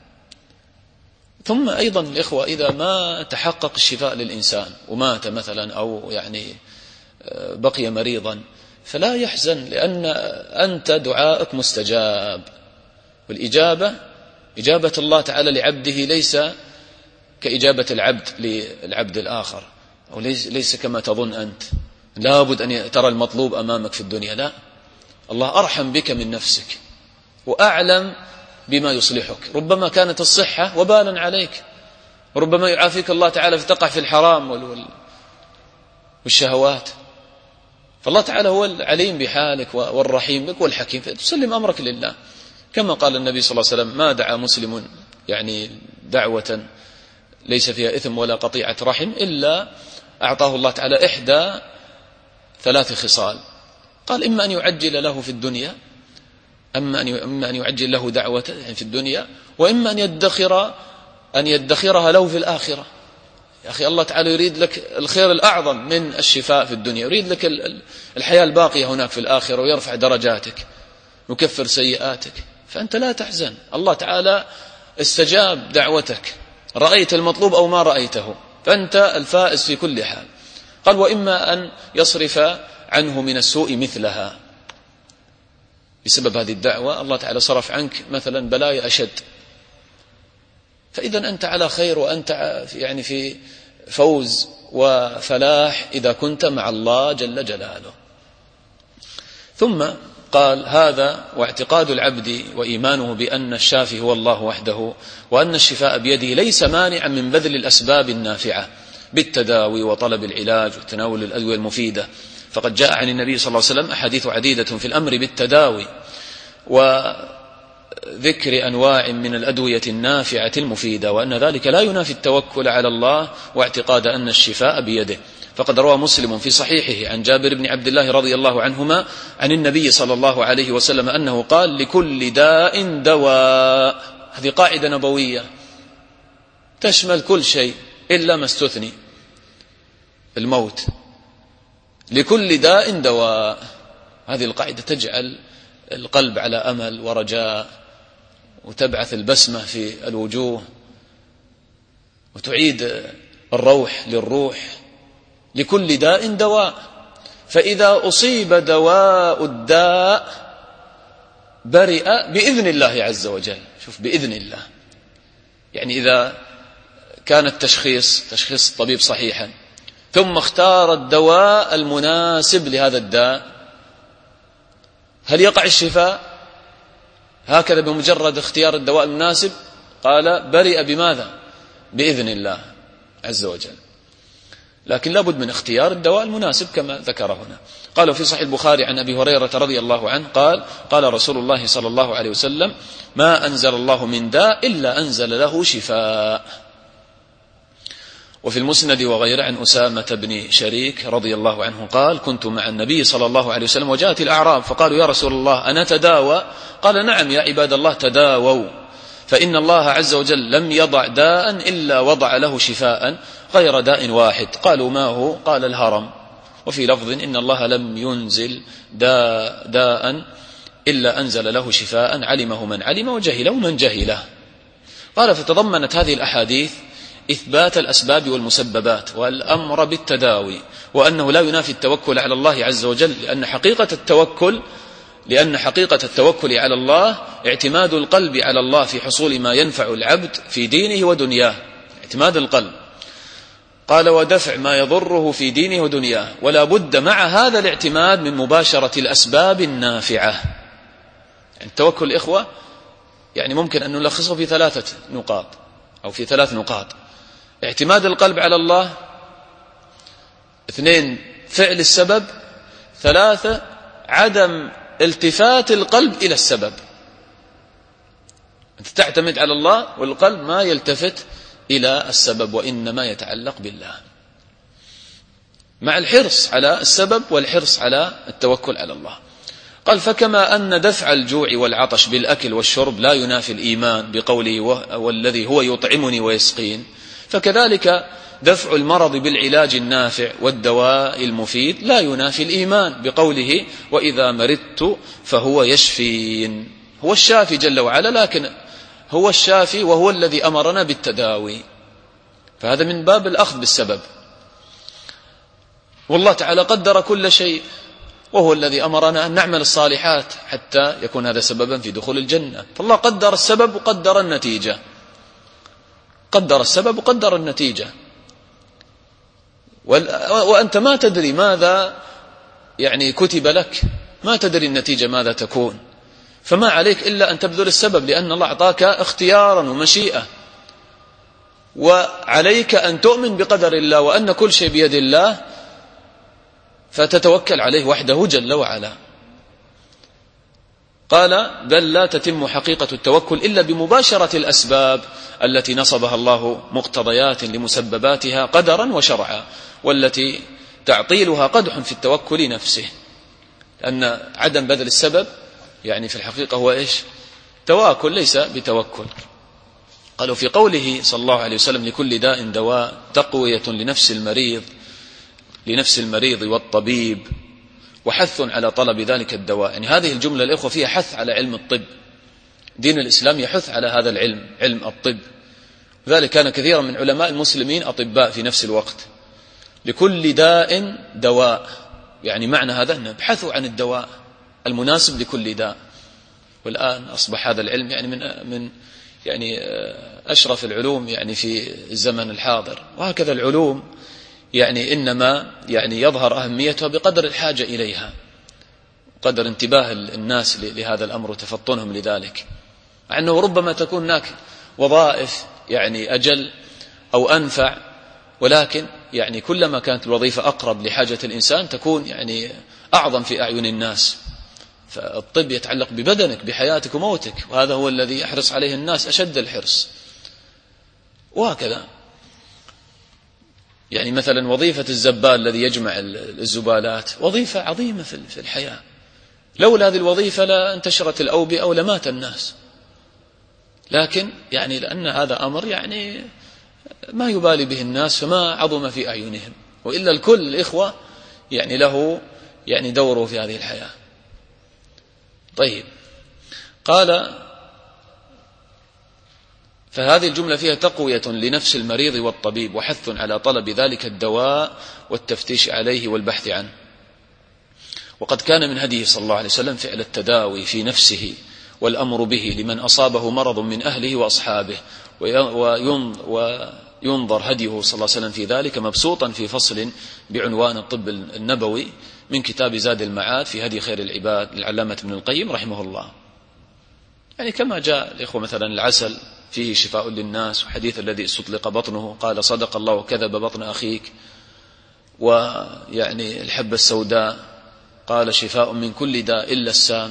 ثم أيضا الإخوة، إذا ما تحقق الشفاء للإنسان ومات مثلا أو يعني بقي مريضا، فلا يحزن، لأن أنت دعائك مستجاب. والإجابة إجابة الله تعالى لعبده ليس كإجابة العبد للعبد الآخر، أو ليس كما تظن أنت، لابد أن ترى المطلوب أمامك في الدنيا. لا، الله أرحم بك من نفسك وأعلم بما يصلحك. ربما كانت الصحة وبالا عليك، وربما يعافيك الله تعالى فتقع في الحرام والشهوات. فالله تعالى هو العليم بحالك والرحيم بك والحكيم، فتسلم أمرك لله. كما قال النبي صلى الله عليه وسلم: ما دعا مسلم يعني دعوة ليس فيها إثم ولا قطيعة رحم إلا أعطاه الله تعالى إحدى ثلاث خصال. قال: إما أن يعجل له في الدنيا، أما أن يعجل له دعوة في الدنيا، وإما أن يدخر أن يدخرها له في الآخرة. يا أخي الله تعالى يريد لك الخير الأعظم من الشفاء في الدنيا، يريد لك الحياة الباقية هناك في الآخرة، ويرفع درجاتك ويكفر سيئاتك. فأنت لا تحزن، الله تعالى استجاب دعوتك، رأيت المطلوب أو ما رأيته، فأنت الفائز في كل حال. قال: وإما أن يصرف عنه من السوء مثلها. بسبب هذه الدعوة الله تعالى صرف عنك مثلا بلايا أشد، فإذا أنت على خير، وأنت يعني في فوز وفلاح إذا كنت مع الله جل جلاله. ثم قال: هذا واعتقاد العبد وإيمانه بأن الشافي هو الله وحده، وأن الشفاء بيده، ليس مانعا من بذل الأسباب النافعة بالتداوي وطلب العلاج وتناول الأدوية المفيدة. فقد جاء عن النبي صلى الله عليه وسلم أحاديث عديدة في الأمر بالتداوي وذكر أنواع من الأدوية النافعة المفيدة، وأن ذلك لا ينافي التوكل على الله واعتقاد أن الشفاء بيده. فقد روى مسلم في صحيحه عن جابر بن عبد الله رضي الله عنهما عن النبي صلى الله عليه وسلم أنه قال: لكل داء دواء. هذه قاعدة نبوية تشمل كل شيء إلا ما استثني الموت. لكل داء دواء، هذه القاعدة تجعل القلب على أمل ورجاء، وتبعث البسمة في الوجوه، وتعيد الروح للروح. لكل داء دواء، فإذا أصيب دواء الداء برئ بإذن الله عز وجل. شوف، بإذن الله، يعني إذا كان التشخيص تشخيص الطبيب صحيحا، ثم اختار الدواء المناسب لهذا الداء، هل يقع الشفاء هكذا بمجرد اختيار الدواء المناسب؟ قال: برئ بماذا؟ بإذن الله عز وجل. لكن لابد من اختيار الدواء المناسب كما ذكر هنا. قالوا في صحيح البخاري عن أبي هريرة رضي الله عنه قال: قال رسول الله صلى الله عليه وسلم: ما أنزل الله من داء إلا أنزل له شفاء. وفي المسند وغيره عن أسامة بن شريك رضي الله عنه قال: كنت مع النبي صلى الله عليه وسلم وجاءت الأعراب فقالوا: يا رسول الله أنا تداوى؟ قال: نعم يا عباد الله تداووا، فإن الله عز وجل لم يضع داء إلا وضع له شفاء غير داء واحد. قالوا: ما هو؟ قال: الهرم. وفي لفظ: إن الله لم ينزل داء, داء إلا أنزل له شفاء علمه من علم وجهله من جهله. قال فتضمنت هذه الأحاديث إثبات الأسباب والمسببات والأمر بالتداوي، وأنه لا ينافي التوكل على الله عز وجل، لأن حقيقة التوكل لأن حقيقة التوكل على الله اعتماد القلب على الله في حصول ما ينفع العبد في دينه ودنياه، اعتماد القلب. قال ودفع ما يضره في دينه ودنياه، ولا بد مع هذا الاعتماد من مباشرة الأسباب النافعة. يعني التوكل إخوة يعني ممكن أن نلخصه في ثلاثة نقاط أو في ثلاث نقاط: اعتماد القلب على الله، اثنين فعل السبب، ثلاثة عدم التفات القلب إلى السبب. أنت تعتمد على الله والقلب ما يلتفت إلى السبب، وإنما يتعلق بالله، مع الحرص على السبب والحرص على التوكل على الله. قال فكما أن دفع الجوع والعطش بالأكل والشرب لا ينافي الإيمان بقوله والذي هو يطعمني ويسقين، فكذلك دفع المرض بالعلاج النافع والدواء المفيد لا ينافي الإيمان بقوله وإذا مرضت فهو يشفين. هو الشافي جل وعلا، لكن هو الشافي وهو الذي أمرنا بالتداوي، فهذا من باب الأخذ بالسبب. والله تعالى قدر كل شيء، وهو الذي أمرنا أن نعمل الصالحات حتى يكون هذا سببا في دخول الجنة. فالله قدر السبب وقدر النتيجة، قدر السبب وقدر النتيجة، وأنت ما تدري ماذا يعني كتب لك، ما تدري النتيجة ماذا تكون، فما عليك إلا أن تبذل السبب، لأن الله أعطاك اختيارا ومشيئة، وعليك أن تؤمن بقدر الله وأن كل شيء بيد الله، فتتوكل عليه وحده جل وعلا. قال بل لا تتم حقيقة التوكل إلا بمباشرة الأسباب التي نصبها الله مقتضيات لمسبباتها قدرا وشرعا، والتي تعطيلها قدح في التوكل نفسه، لأن عدم بذل السبب يعني في الحقيقة هو إيش؟ تواكل ليس بتوكل. قالوا في قوله صلى الله عليه وسلم لكل داء دواء تقوية لنفس المريض لنفس المريض والطبيب وحث على طلب ذلك الدواء، يعني هذه الجملة الإخوة فيها حث على علم الطب. دين الإسلام يحث على هذا العلم، علم الطب، ذلك كان كثيرا من علماء المسلمين أطباء في نفس الوقت. لكل داء دواء، يعني معنى هذا أن ابحثوا عن الدواء المناسب لكل داء. والآن أصبح هذا العلم يعني من من يعني أشرف العلوم يعني في الزمن الحاضر، وهكذا العلوم يعني إنما يعني يظهر أهميتها بقدر الحاجة إليها، قدر انتباه الناس لهذا الأمر وتفطنهم لذلك، مع أنه ربما تكون هناك وظائف يعني أجل أو أنفع، ولكن يعني كلما كانت الوظيفة أقرب لحاجة الإنسان تكون يعني أعظم في أعين الناس. فالطب يتعلق ببدنك، بحياتك وموتك، وهذا هو الذي يحرص عليه الناس أشد الحرص. وهكذا يعني مثلا وظيفة الزبال الذي يجمع الزبالات وظيفة عظيمة في الحياة، لولا هذه الوظيفة لا انتشرت الأوبئة أو لمات الناس، لكن يعني لأن هذا أمر يعني ما يبالي به الناس فما عظم في أعينهم، وإلا الكل الإخوة يعني له يعني دوره في هذه الحياة. طيب قال فهذه الجملة فيها تقوية لنفس المريض والطبيب وحث على طلب ذلك الدواء والتفتيش عليه والبحث عنه. وقد كان من هديه صلى الله عليه وسلم فعل التداوي في نفسه والأمر به لمن أصابه مرض من أهله وأصحابه، وينظر هديه صلى الله عليه وسلم في ذلك مبسوطا في فصل بعنوان الطب النبوي من كتاب زاد المعاد في هدي خير العباد للعلامة ابن القيم رحمه الله. يعني كما جاء الإخوة مثلا العسل فيه شفاء للناس، وحديث الذي استطلق بطنه قال صدق الله وكذب بطن أخيك، ويعني الحبة السوداء قال شفاء من كل داء إلا السام،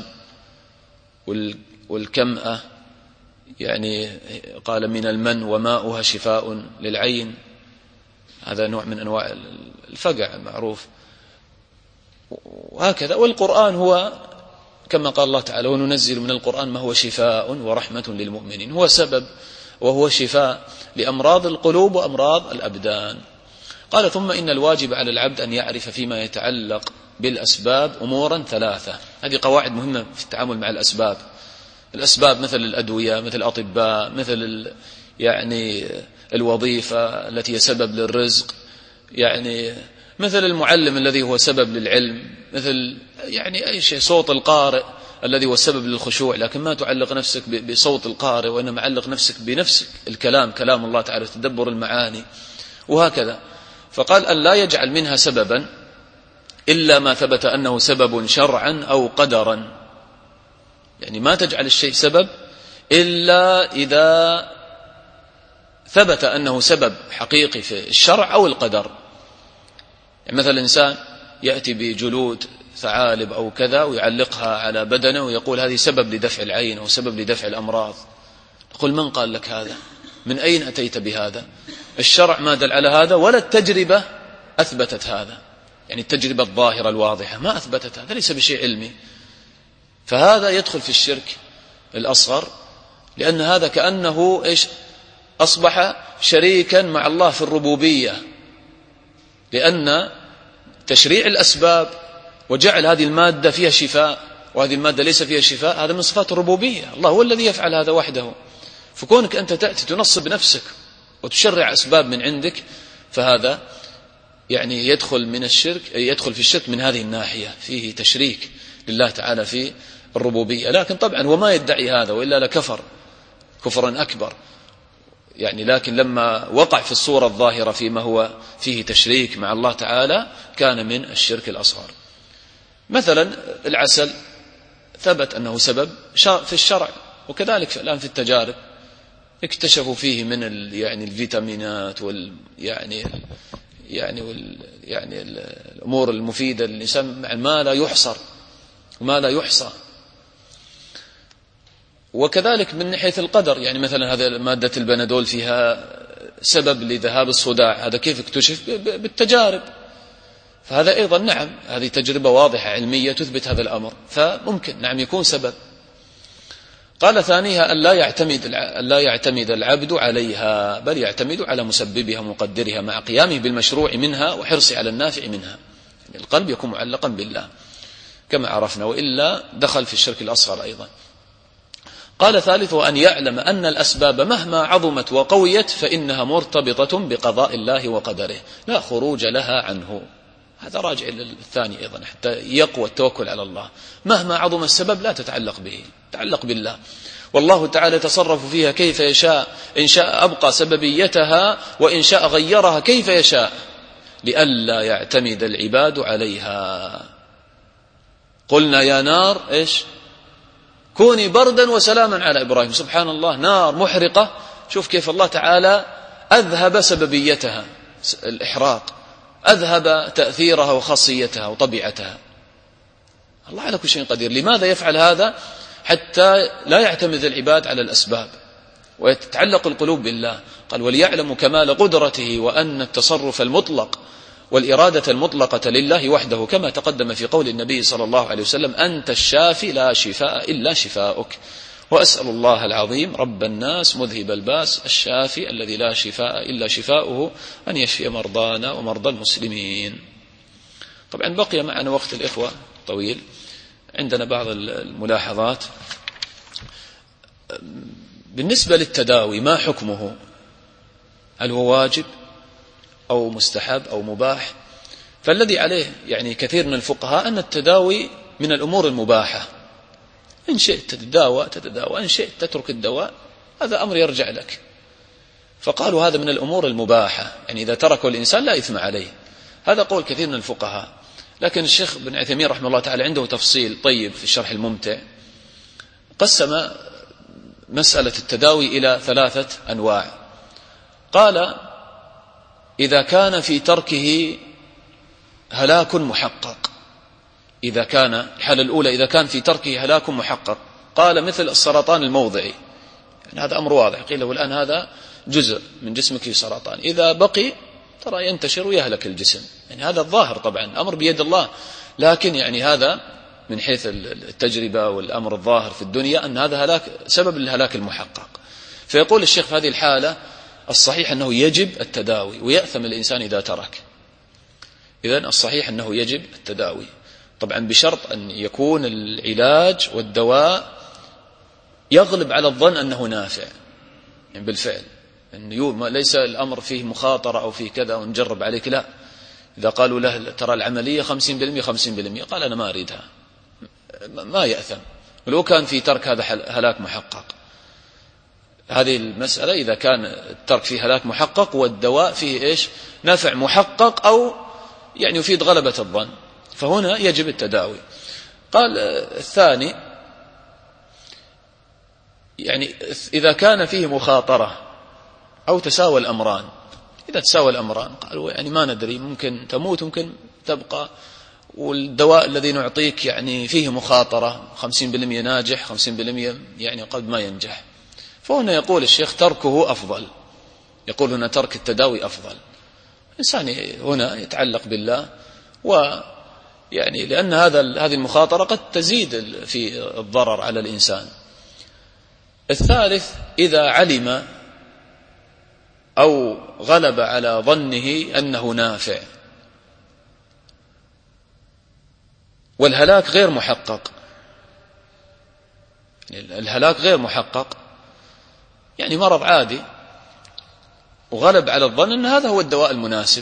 والكمأة يعني قال من المن وماؤها شفاء للعين، هذا نوع من أنواع الفقع معروف. وهكذا والقرآن هو كما قال الله تعالى وننزل من القرآن ما هو شفاء ورحمة للمؤمنين، هو سبب وهو شفاء لأمراض القلوب وأمراض الأبدان. قال ثم إن الواجب على العبد أن يعرف فيما يتعلق بالأسباب أمورا ثلاثة. هذه قواعد مهمة في التعامل مع الأسباب. الأسباب مثل الأدوية، مثل الأطباء، مثل يعني الوظيفة التي هي سبب للرزق، يعني مثل المعلم الذي هو سبب للعلم، مثل يعني أي شيء، صوت القارئ الذي هو سبب للخشوع، لكن ما تعلق نفسك بصوت القارئ، وإنما علق نفسك بنفسك الكلام، كلام الله تعالى، تدبر المعاني، وهكذا. فقال أن لا يجعل منها سببا إلا ما ثبت أنه سبب شرعا أو قدرا، يعني ما تجعل الشيء سبب إلا إذا ثبت أنه سبب حقيقي في الشرع أو القدر. يعني مثلا إنسان يأتي بجلود ثعالب أو كذا ويعلقها على بدنه ويقول هذه سبب لدفع العين أو سبب لدفع الأمراض. نقول من قال لك هذا؟ من أين أتيت بهذا؟ الشرع ما دل على هذا، ولا التجربة أثبتت هذا، يعني التجربة الظاهرة الواضحة ما أثبتت هذا، ليس بشيء علمي. فهذا يدخل في الشرك الأصغر، لأن هذا كأنه إيش؟ أصبح شريكا مع الله في الربوبية، لأن تشريع الأسباب وجعل هذه المادة فيها شفاء وهذه المادة ليس فيها شفاء، هذا من صفات الربوبية، الله هو الذي يفعل هذا وحده. فكونك أنت تأتي تنصب نفسك وتشرع أسباب من عندك، فهذا يعني يدخل من الشرك، يدخل في الشرك من هذه الناحية، فيه تشريك لله تعالى في الربوبية. لكن طبعا وما يدعي هذا وإلا لكفر كفرا أكبر، يعني لكن لما وقع في الصورة الظاهرة فيما هو فيه تشريك مع الله تعالى كان من الشرك الأصغر. مثلا العسل ثبت أنه سبب في الشرع، وكذلك الآن في التجارب اكتشفوا فيه من ال يعني الفيتامينات وال يعني يعني وال يعني الأمور المفيدة للإنسان ما لا يحصر وما لا يحصى. وكذلك من حيث القدر، يعني مثلا هذا مادة البنادول فيها سبب لذهاب الصداع، هذا كيف اكتشف؟ بالتجارب. فهذا أيضا نعم، هذه تجربة واضحة علمية تثبت هذا الأمر، فممكن نعم يكون سبب. قال ثانيها أن لا يعتمد لا يعتمد العبد عليها، بل يعتمد على مسببها ومقدرها مع قيامه بالمشروع منها وحرصه على النافع منها. يعني القلب يكون معلقا بالله كما عرفنا، وإلا دخل في الشرك الأصغر أيضا. قال ثالثه أن يعلم أن الأسباب مهما عظمت وقويت فإنها مرتبطة بقضاء الله وقدره، لا خروج لها عنه. هذا راجع للثاني أيضا حتى يقوى التوكل على الله. مهما عظم السبب لا تتعلق به، تعلق بالله، والله تعالى يتصرف فيها كيف يشاء، إن شاء أبقى سببيتها وإن شاء غيرها كيف يشاء، لئلا يعتمد العباد عليها. قلنا يا نار إيش؟ كوني بردا وسلاما على إبراهيم. سبحان الله، نار محرقة، شوف كيف الله تعالى أذهب سببيتها الإحراق، أذهب تأثيرها وخاصيتها وطبيعتها. الله على كل شيء قدير. لماذا يفعل هذا؟ حتى لا يعتمد العباد على الأسباب ويتعلق القلوب بالله. قال وليعلموا كمال قدرته وأن التصرف المطلق والإرادة المطلقة لله وحده، كما تقدم في قول النبي صلى الله عليه وسلم أنت الشافي لا شفاء إلا شفاؤك. وأسأل الله العظيم رب الناس مذهب الباس الشافي الذي لا شفاء إلا شفاؤه أن يشفي مرضانا ومرضى المسلمين. طبعا بقي معنا وقت الإخوة طويل، عندنا بعض الملاحظات. بالنسبة للتداوي ما حكمه؟ هل هو واجب أو مستحب أو مباح؟ فالذي عليه يعني كثير من الفقهاء أن التداوي من الأمور المباحة، إن شئت تتداوى تتداوى، إن شئت تترك الدواء، هذا أمر يرجع لك. فقالوا هذا من الأمور المباحة، يعني إذا تركه الإنسان لا إثم عليه. هذا قول كثير من الفقهاء. لكن الشيخ بن عثيمين رحمه الله تعالى عنده تفصيل طيب في الشرح الممتع، قسم مسألة التداوي إلى ثلاثة أنواع. قال إذا كان في تركه هلاك محقق، إذا كان الحالة الأولى إذا كان في تركه هلاك محقق، قال مثل السرطان الموضعي، يعني هذا أمر واضح، قيل له الآن هذا جزء من جسمك في سرطان، إذا بقي ترى ينتشر ويهلك الجسم، يعني هذا الظاهر طبعا أمر بيد الله، لكن يعني هذا من حيث التجربة والأمر الظاهر في الدنيا أن هذا هلاك سبب للهلاك المحقق. فيقول الشيخ في هذه الحالة الصحيح أنه يجب التداوي ويأثم الإنسان إذا ترك. إذن الصحيح أنه يجب التداوي. طبعا بشرط أن يكون العلاج والدواء يغلب على الظن أنه نافع، يعني بالفعل أنه ليس الأمر فيه مخاطرة أو فيه كذا ونجرب عليك، لا. إذا قالوا له ترى العملية خمسين بالمئة خمسين بالمئة قال أنا ما أريدها، ما يأثم ولو كان في ترك هذا هلاك محقق. هذه المسألة إذا كان الترك فيه هلاك محقق والدواء فيه إيش نفع محقق أو يعني يفيد غلبة الظن، فهنا يجب التداوي. قال الثاني يعني إذا كان فيه مخاطرة أو تساوى الأمران. إذا تساوى الأمران قالوا يعني ما ندري، ممكن تموت ممكن تبقى، والدواء الذي نعطيك يعني فيه مخاطرة، خمسين بالمئة ناجح خمسين بالمئة يعني قد ما ينجح. فهنا يقول الشيخ تركه أفضل، يقول هنا ترك التداوي أفضل. الإنسان هنا يتعلق بالله، ويعني لأن هذا هذه المخاطرة قد تزيد في الضرر على الإنسان. الثالث إذا علم أو غلب على ظنه أنه نافع والهلاك غير محقق، الهلاك غير محقق يعني مرض عادي، وغلب على الظن أن هذا هو الدواء المناسب.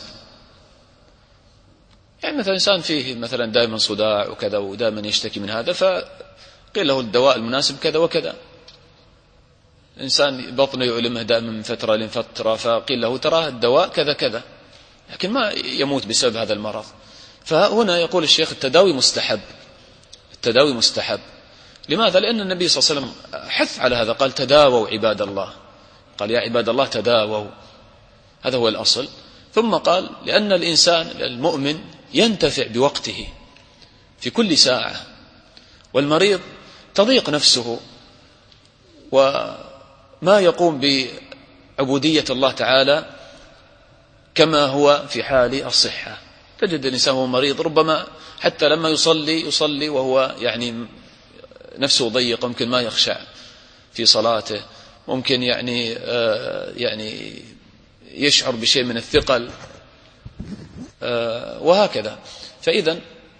يعني مثلا إنسان فيه مثلا دائما صداع وكذا ودائما يشتكي من هذا، فقيل له الدواء المناسب كذا وكذا. إنسان بطنه يؤلمه دائما من فترة لفترة، فقيل له ترى الدواء كذا كذا، لكن ما يموت بسبب هذا المرض. فهنا يقول الشيخ التداوي مستحب، التداوي مستحب. لماذا؟ لأن النبي صلى الله عليه وسلم حث على هذا، قال تداووا عباد الله، قال يا عباد الله تداووا، هذا هو الأصل. ثم قال لأن الإنسان المؤمن ينتفع بوقته في كل ساعة، والمريض تضيق نفسه وما يقوم بعبودية الله تعالى كما هو في حال الصحة. تجد الإنسان هو مريض ربما حتى لما يصلي يصلي وهو يعني نفسه ضيق، ممكن ما يخشع في صلاته، ممكن يعني آه يعني يشعر بشيء من الثقل آه وهكذا. فإذا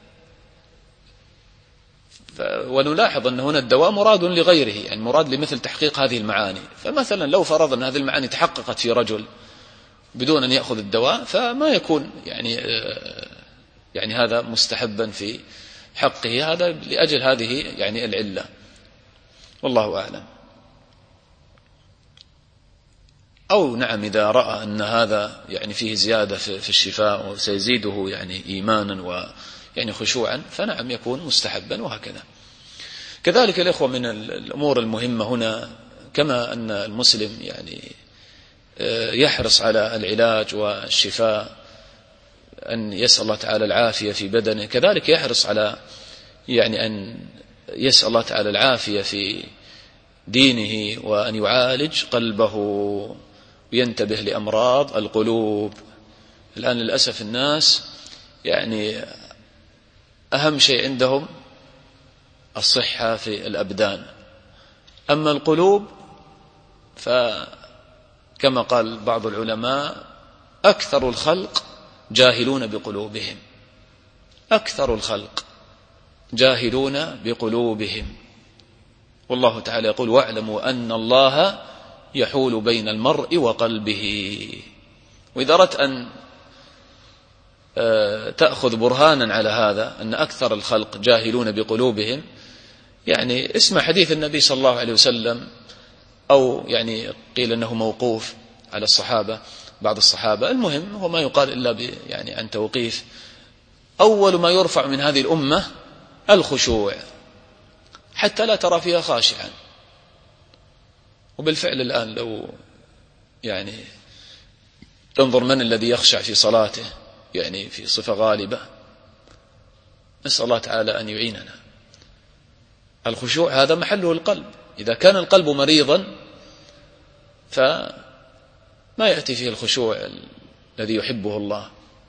ونلاحظ أن هنا الدواء مراد لغيره، يعني مراد لمثل تحقيق هذه المعاني. فمثلا لو فرض أن هذه المعاني تحققت في رجل بدون أن يأخذ الدواء فما يكون يعني آه يعني هذا مستحبا في حقه، هذا لأجل هذه يعني العلة، والله أعلم. أو نعم إذا رأى أن هذا يعني فيه زيادة في الشفاء وسيزيده يعني إيمانا ويعني خشوعا، فنعم يكون مستحبا، وهكذا. كذلك الإخوة من الأمور المهمة هنا، كما أن المسلم يعني يحرص على العلاج والشفاء، أن يسأل الله تعالى العافية في بدنه، كذلك يحرص على يعني أن يسأل الله تعالى العافية في دينه، وأن يعالج قلبه وينتبه لأمراض القلوب. الآن للأسف الناس يعني أهم شيء عندهم الصحة في الأبدان، أما القلوب فكما قال بعض العلماء أكثر الخلق جاهلون بقلوبهم، أكثر الخلق جاهلون بقلوبهم. والله تعالى يقول واعلموا أن الله يحول بين المرء وقلبه. وإذا أردت أن تأخذ برهانا على هذا أن أكثر الخلق جاهلون بقلوبهم، يعني اسمع حديث النبي صلى الله عليه وسلم، أو يعني قيل أنه موقوف على الصحابة بعض الصحابة، المهم هو ما يقال إلا يعني عن توقيف. أول ما يرفع من هذه الأمة الخشوع حتى لا ترى فيها خاشعا. وبالفعل الآن لو يعني تنظر من الذي يخشع في صلاته يعني في صفة غالبة، نسأل الله تعالى أن يعيننا. الخشوع هذا محله القلب، إذا كان القلب مريضا فما يأتي فيه الخشوع الذي يحبه الله.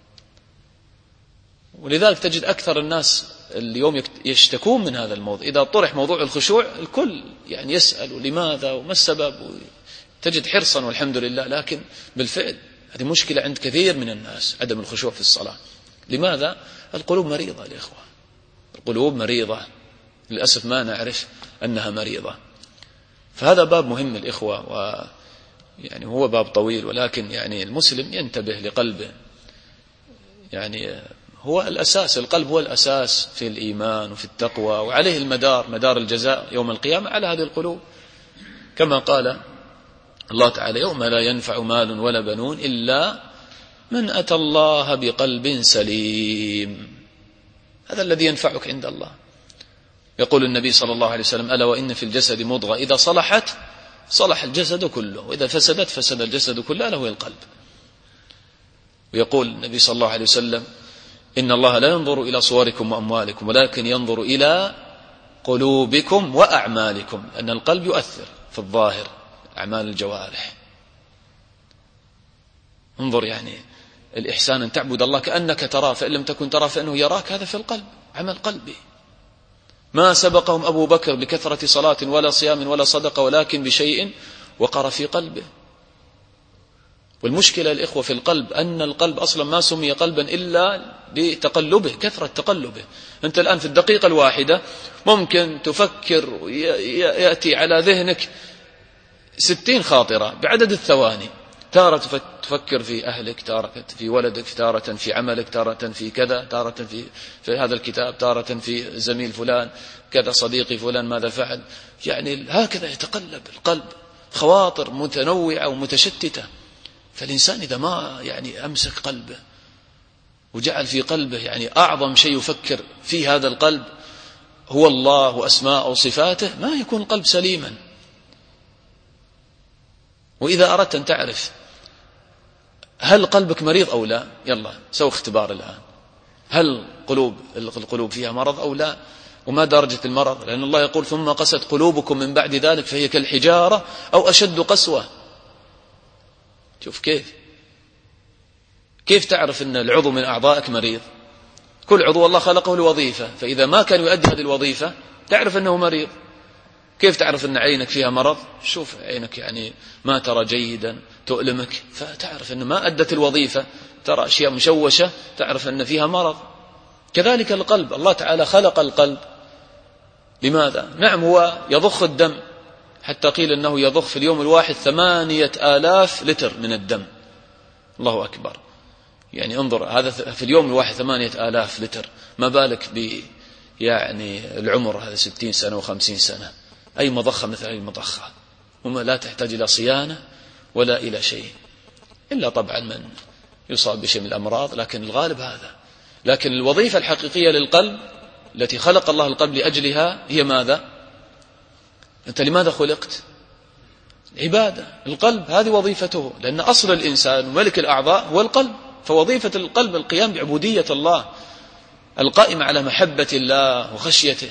ولذلك تجد أكثر الناس اليوم يشتكون من هذا الموضوع. إذا طرح موضوع الخشوع الكل يعني يسأل لماذا وما السبب، تجد حرصا والحمد لله، لكن بالفعل هذه مشكلة عند كثير من الناس، عدم الخشوع في الصلاة. لماذا؟ القلوب مريضة الإخوة، القلوب مريضة للأسف ما نعرف أنها مريضة. فهذا باب مهم الإخوة، ويعني هو باب طويل، ولكن يعني المسلم ينتبه لقلبه. يعني هو الأساس، القلب هو الأساس في الإيمان وفي التقوى، وعليه المدار، مدار الجزاء يوم القيامة على هذه القلوب، كما قال الله تعالى: يوم لا ينفع مال ولا بنون إلا من أتى الله بقلب سليم. هذا الذي ينفعك عند الله. يقول النبي صلى الله عليه وسلم: ألا وإن في الجسد مضغة إذا صلحت صلح الجسد كله، وإذا فسدت فسد الجسد كله، ألا هو القلب. ويقول النبي صلى الله عليه وسلم: إن الله لا ينظر إلى صوركم وأموالكم ولكن ينظر إلى قلوبكم وأعمالكم، لأن القلب يؤثر في الظاهر، أعمال الجوارح. انظر، يعني الإحسان أن تعبد الله كأنك تراه، فإن لم تكن تراه فإنه يراك، هذا في القلب، عمل قلبي. ما سبقهم أبو بكر بكثرة صلاة ولا صيام ولا صدقة، ولكن بشيء وقر في قلبه. والمشكلة الإخوة في القلب أن القلب أصلا ما سمي قلبا إلا بتقلبه، كثرة تقلبه. أنت الآن في الدقيقة الواحدة ممكن تفكر، يأتي على ذهنك ستين خاطرة بعدد الثواني، تارة تفكر في أهلك، تارة في ولدك، تارة في عملك، تارة في كذا، تارة في, في هذا الكتاب، تارة في زميل فلان كذا، صديقي فلان ماذا فعل. يعني هكذا يتقلب القلب، خواطر متنوعة ومتشتتة. فالإنسان إذا ما يعني أمسك قلبه وجعل في قلبه يعني أعظم شيء يفكر في هذا القلب هو الله وأسماءه وصفاته، ما يكون القلب سليما. وإذا أردت أن تعرف هل قلبك مريض أو لا، يلا سوي اختبار الآن، هل قلوب القلوب فيها مرض أو لا، وما درجة المرض؟ لأن الله يقول: ثم قست قلوبكم من بعد ذلك فهي كالحجارة أو أشد قسوة. شوف كيف كيف تعرف أن العضو من أعضائك مريض؟ كل عضو الله خلقه لوظيفة، فإذا ما كان يؤدي هذه الوظيفة تعرف أنه مريض. كيف تعرف أن عينك فيها مرض؟ شوف عينك يعني ما ترى جيدا، تؤلمك، فتعرف أن ما أدت الوظيفة، ترى أشياء مشوشة، تعرف أن فيها مرض. كذلك القلب، الله تعالى خلق القلب لماذا؟ نعم هو يضخ الدم، حتى قيل أنه يضخ في اليوم الواحد ثمانية آلاف لتر من الدم. الله أكبر. يعني انظر، هذا في اليوم الواحد ثمانية آلاف لتر، ما بالك ب يعني العمر هذا ستين سنة وخمسين سنة. أي مضخة مثل أي مضخة، وما لا تحتاج إلى صيانة ولا إلى شيء، إلا طبعا من يصاب بشيء من الأمراض، لكن الغالب هذا. لكن الوظيفة الحقيقية للقلب التي خلق الله القلب لأجلها هي ماذا؟ أنت لماذا خلقت؟ عبادة. القلب هذه وظيفته، لأن أصل الإنسان وملك الأعضاء هو القلب، فوظيفة القلب القيام بعبودية الله القائمة على محبة الله وخشيته.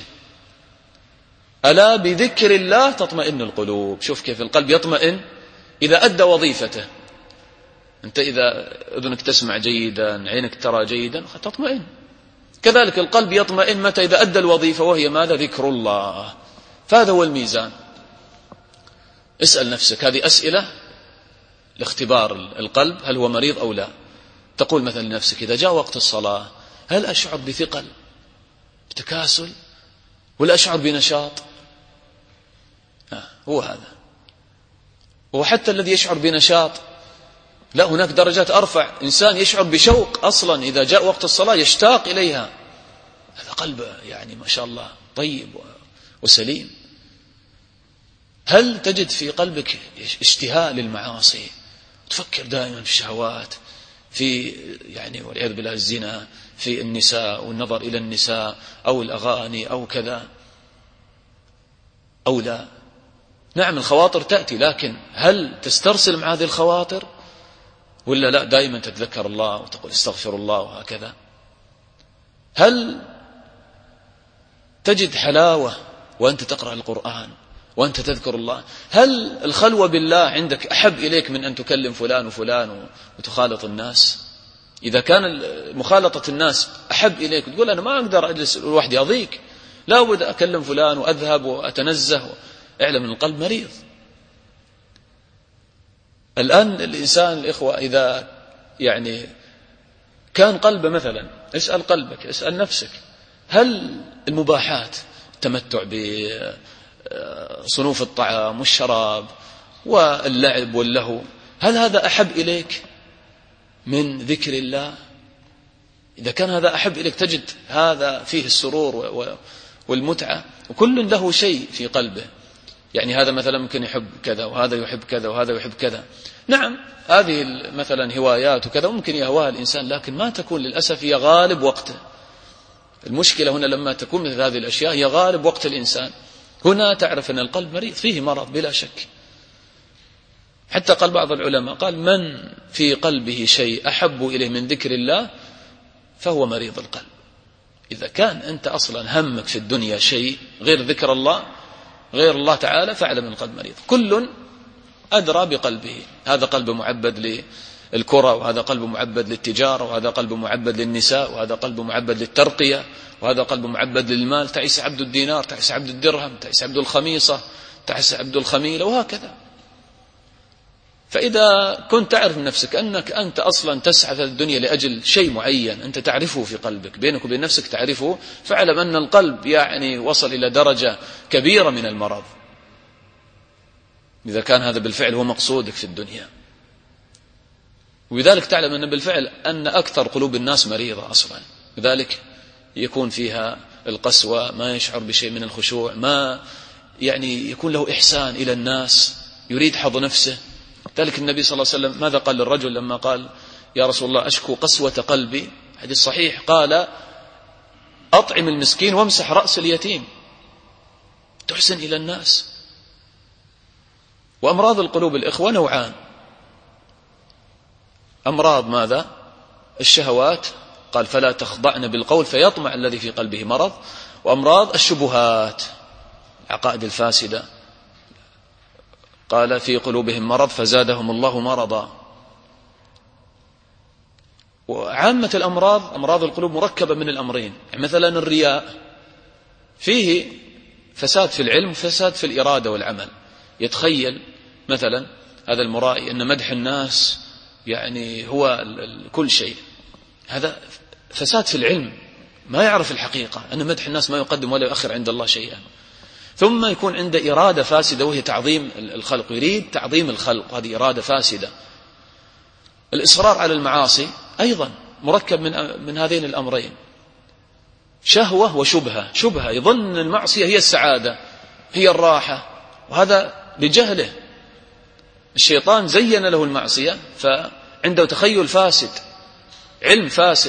ألا بذكر الله تطمئن القلوب. شوف كيف القلب يطمئن إذا أدى وظيفته. أنت إذا أذنك تسمع جيدا، عينك ترى جيدا، تطمئن. كذلك القلب يطمئن متى؟ إذا أدى الوظيفة، وهي ماذا؟ ذكر الله. فهذا هو الميزان. اسأل نفسك هذه أسئلة لاختبار القلب، هل هو مريض أو لا. تقول مثلا لنفسك: إذا جاء وقت الصلاة هل أشعر بثقل، بتكاسل، ولا أشعر بنشاط؟ آه هو هذا. وحتى الذي يشعر بنشاط، لا، هناك درجات أرفع. إنسان يشعر بشوق أصلا إذا جاء وقت الصلاة، يشتاق إليها. هذا قلب يعني ما شاء الله طيب وسليم. هل تجد في قلبك اشتهاء للمعاصي، تفكر دائما في الشهوات، في يعني والعياذ بالله الزنا، في النساء والنظر إلى النساء أو الأغاني أو كذا أو لا؟ نعم الخواطر تأتي، لكن هل تسترسل مع هذه الخواطر ولا لا؟ دائما تتذكر الله وتقول استغفر الله وهكذا. هل تجد حلاوة وأنت تقرأ القرآن وأنت تذكر الله؟ هل الخلوة بالله عندك أحب إليك من أن تكلم فلان وفلان وتخالط الناس؟ إذا كان مخالطة الناس أحب إليك، تقول أنا ما أقدر أجلس لوحدي أضيق، لا بد أكلم فلان وأذهب وأتنزه. اعلم أن القلب مريض. الآن الإنسان الإخوة إذا يعني كان قلبه مثلا، اسأل قلبك، اسأل نفسك، هل المباحات، التمتع بصنوف الطعام والشراب واللعب واللهو، هل هذا أحب إليك من ذكر الله؟ إذا كان هذا أحب إليك تجد هذا فيه السرور والمتعة، وكل له شيء في قلبه. يعني هذا مثلا ممكن يحب كذا، وهذا يحب كذا، وهذا يحب كذا. نعم هذه مثلا هوايات وكذا ممكن يهواها الإنسان، لكن ما تكون للأسف هي غالب وقته. المشكلة هنا لما تكون مثل هذه الأشياء هي غالب وقت الإنسان، هنا تعرف أن القلب مريض، فيه مرض بلا شك. حتى قال بعض العلماء، قال من في قلبه شيء أحب إليه من ذكر الله فهو مريض القلب. إذا كان أنت أصلا همك في الدنيا شيء غير ذكر الله، غير الله تعالى، فاعلم القلب مريض. كل أدرى بقلبه، هذا قلب معبد للكرة، وهذا قلب معبد للتجارة، وهذا قلب معبد للنساء، وهذا قلب معبد للترقية، وهذا قلب معبد للمال. تعيس عبد الدينار، تعيس عبد الدرهم، تعيس عبد الخميصة، تعيس عبد الخميلة، وهكذا. فإذا كنت تعرف من نفسك أنك أنت أصلا تسعى في الدنيا لأجل شيء معين أنت تعرفه في قلبك، بينك وبين نفسك تعرفه، فاعلم أن القلب يعني وصل إلى درجة كبيرة من المرض، إذا كان هذا بالفعل هو مقصودك في الدنيا. وبذلك تعلم أن بالفعل أن أكثر قلوب الناس مريضة أصلا، لذلك يكون فيها القسوة، ما يشعر بشيء من الخشوع، ما يعني يكون له إحسان إلى الناس، يريد حظ نفسه. ذلك النبي صلى الله عليه وسلم ماذا قال للرجل لما قال يا رسول الله أشكو قسوة قلبي؟ حديث صحيح، قال أطعم المسكين وامسح رأس اليتيم، تحسن إلى الناس. وأمراض القلوب الإخوة نوعان، أمراض ماذا؟ الشهوات، قال فلا تخضعن بالقول فيطمع الذي في قلبه مرض، وأمراض الشبهات، العقائد الفاسدة، قال في قلوبهم مرض فزادهم الله مرضا. وعامة الأمراض، أمراض القلوب مركبة من الأمرين. يعني مثلا الرياء فيه فساد في العلم وفساد في الإرادة والعمل. يتخيل مثلا هذا المرائي أن مدح الناس يعني هو كل شيء، هذا فساد في العلم، ما يعرف الحقيقة أن مدح الناس ما يقدم ولا يؤخر عند الله شيئا. ثم يكون عنده إرادة فاسدة وهي تعظيم الخلق، يريد تعظيم الخلق، هذه إرادة فاسدة. الإصرار على المعاصي أيضا مركب من من هذين الأمرين، شهوة وشبهة. شبهة يظن المعصية هي السعادة، هي الراحة، وهذا بجهله. الشيطان زين له المعصية فعنده تخيل فاسد، علم فاسد.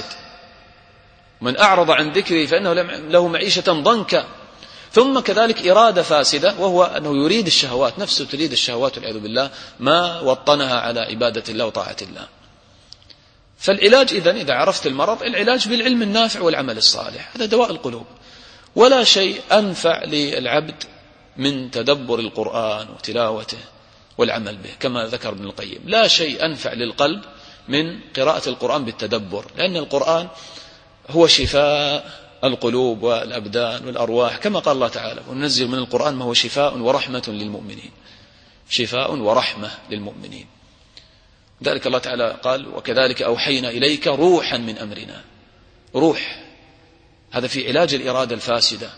من أعرض عن ذكري فإنه له معيشة ضنكا. ثم كذلك إرادة فاسدة، وهو أنه يريد الشهوات، نفسه تريد الشهوات والعياذ بالله، ما وطنها على عبادة الله وطاعة الله. فالعلاج إذن إذا عرفت المرض، العلاج بالعلم النافع والعمل الصالح، هذا دواء القلوب. ولا شيء أنفع للعبد من تدبر القرآن وتلاوته والعمل به، كما ذكر ابن القيم. لا شيء أنفع للقلب من قراءة القرآن بالتدبر، لأن القرآن هو شفاء القلوب والأبدان والأرواح، كما قال الله تعالى وننزل من القرآن ما هو شفاء ورحمة للمؤمنين، شفاء ورحمة للمؤمنين. ذلك الله تعالى قال وكذلك أوحينا إليك روحا من أمرنا. روح هذا في علاج الإرادة الفاسدة،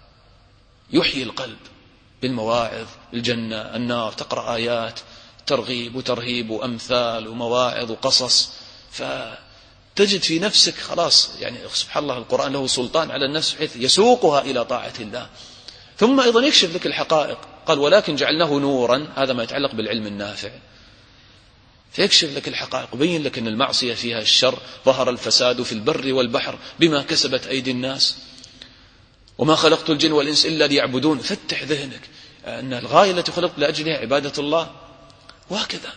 يحيي القلب بالمواعظ، الجنة، النار، تقرأ آيات ترغيب وترهيب وأمثال ومواعظ وقصص، فتجد في نفسك خلاص يعني سبحان الله القرآن له سلطان على النفس بحيث يسوقها إلى طاعة الله. ثم أيضا يكشف لك الحقائق، قال ولكن جعلناه نورا، هذا ما يتعلق بالعلم النافع، فيكشف لك الحقائق وبين لك أن المعصية فيها الشر، ظهر الفساد في البر والبحر بما كسبت أيدي الناس وما خلقت الجن والإنس إلا ليعبدون. فتح ذهنك أن الغاية التي خلقت لأجلها عبادة الله، وهكذا.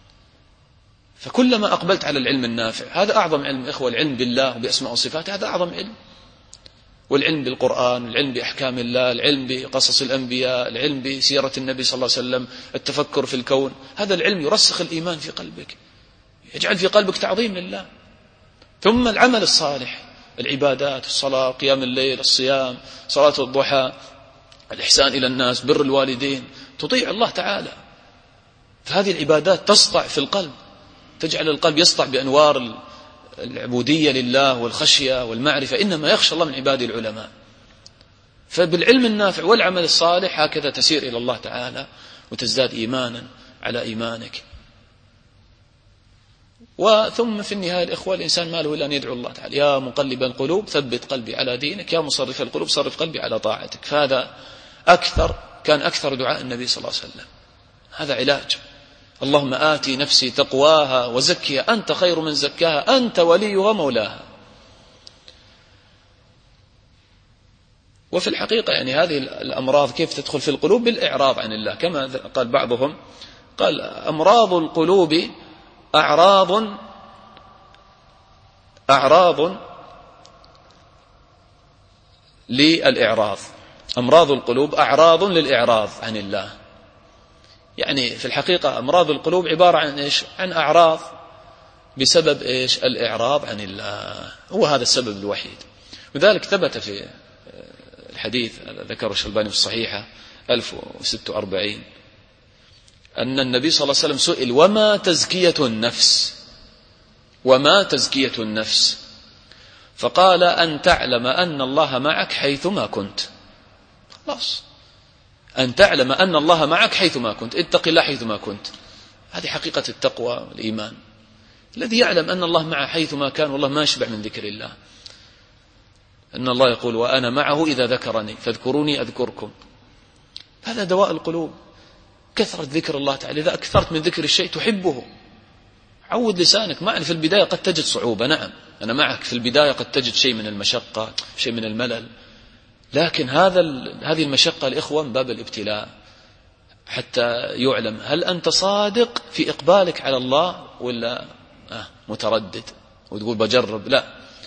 فكلما أقبلت على العلم النافع، هذا أعظم علم إخوة، العلم بالله وبأسماء وصفاته، هذا أعظم علم. والعلم بالقرآن، العلم بأحكام الله، العلم بقصص الأنبياء، العلم بسيرة النبي صلى الله عليه وسلم، التفكر في الكون، هذا العلم يرسخ الإيمان في قلبك، يجعل في قلبك تعظيم لله. ثم العمل الصالح، العبادات، الصلاة، قيام الليل، الصيام، صلاة الضحى، الإحسان إلى الناس، بر الوالدين، تطيع الله تعالى. فهذه العبادات تصطع في القلب، تجعل القلب يسطع بأنوار العبودية لله والخشية والمعرفة إنما يخشى الله من عباده العلماء. فبالعلم النافع والعمل الصالح هكذا تسير إلى الله تعالى وتزداد إيمانا على إيمانك. وثم في النهاية الإخوة الإنسان ما له إلا أن يدعو الله تعالى: يا مقلب القلوب ثبت قلبي على دينك، يا مصرف القلوب صرف قلبي على طاعتك. فهذا أكثر كان أكثر دعاء النبي صلى الله عليه وسلم، هذا علاج. اللهم آتي نفسي تقواها وزكها أنت خير من زكاها أنت وليها مولاها. وفي الحقيقة يعني هذه الأمراض كيف تدخل في القلوب؟ بالإعراض عن الله، كما قال بعضهم، قال: أمراض القلوب أعراض أعراض للإعراض. أمراض القلوب أعراض للإعراض عن الله. يعني في الحقيقة أمراض القلوب عبارة عن إيش؟ عن أعراض بسبب إيش؟ الإعراض عن الله، هو هذا السبب الوحيد. وذلك ثبت في الحديث ذكره الشلباني في الصحيحة ألف وستة وأربعين أن النبي صلى الله عليه وسلم سئل: وما تزكية النفس؟ وما تزكية النفس؟ فقال: أن تعلم أن الله معك حيثما كنت. خلاص، أن تعلم أن الله معك حيثما كنت، اتق الله حيثما كنت. هذه حقيقة التقوى والإيمان. الذي يعلم أن الله معه حيثما كان والله ما يشبع من ذكر الله. أن الله يقول: وأنا معه إذا ذكرني فاذكروني أذكركم. هذا دواء القلوب، كثرة ذكر الله تعالى. إذا أكثرت من ذكر الشيء تحبه. عود لسانك. معي في البداية قد تجد صعوبة، نعم أنا معك في البداية قد تجد شيء من المشقة، شيء من الملل، لكن هذا هذه المشقة الإخوة من باب الابتلاء، حتى يعلم هل أنت صادق في إقبالك على الله ولا آه متردد وتقول بجرب. لا،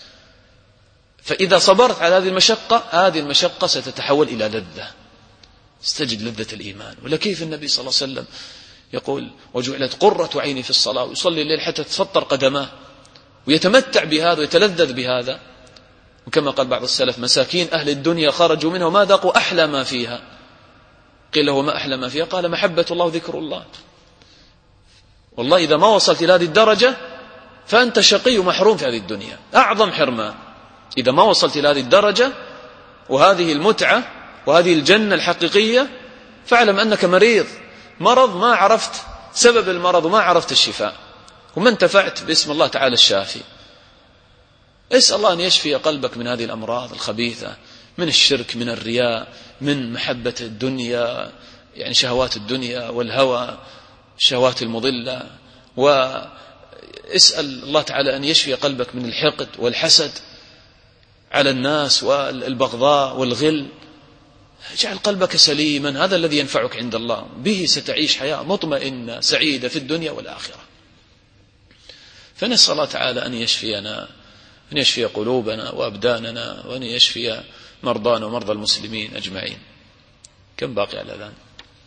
فإذا صبرت على هذه المشقة، هذه المشقة ستتحول إلى لذة، استجد لذة الإيمان. ولا كيف النبي صلى الله عليه وسلم يقول: وجعلت قرة عيني في الصلاة، ويصلي الليل حتى تفطر قدماه، ويتمتع بهذا ويتلذذ بهذا. وكما قال بعض السلف: مساكين أهل الدنيا خرجوا منها وما ذاقوا أحلى ما فيها. قيل له: ما أحلى ما فيها؟ قال: محبة الله وذكر الله. والله إذا ما وصلت إلى هذه الدرجة فأنت شقي ومحروم في هذه الدنيا، أعظم حرمان. إذا ما وصلت إلى هذه الدرجة وهذه المتعة وهذه الجنة الحقيقية فاعلم أنك مريض، مرض ما عرفت سبب المرض وما عرفت الشفاء وما انتفعت باسم الله تعالى الشافي. اسأل الله أن يشفي قلبك من هذه الأمراض الخبيثة، من الشرك، من الرياء، من محبة الدنيا، يعني شهوات الدنيا والهوى، الشهوات المضلة. واسأل الله تعالى أن يشفي قلبك من الحقد والحسد على الناس والبغضاء والغل. اجعل قلبك سليما، هذا الذي ينفعك عند الله، به ستعيش حياة مطمئنة سعيدة في الدنيا والآخرة. فنسأل الله تعالى أن يشفينا، أن يشفي قلوبنا وأبداننا، وأن يشفي مرضانا ومرضى المسلمين أجمعين. كم باقي على الأذان؟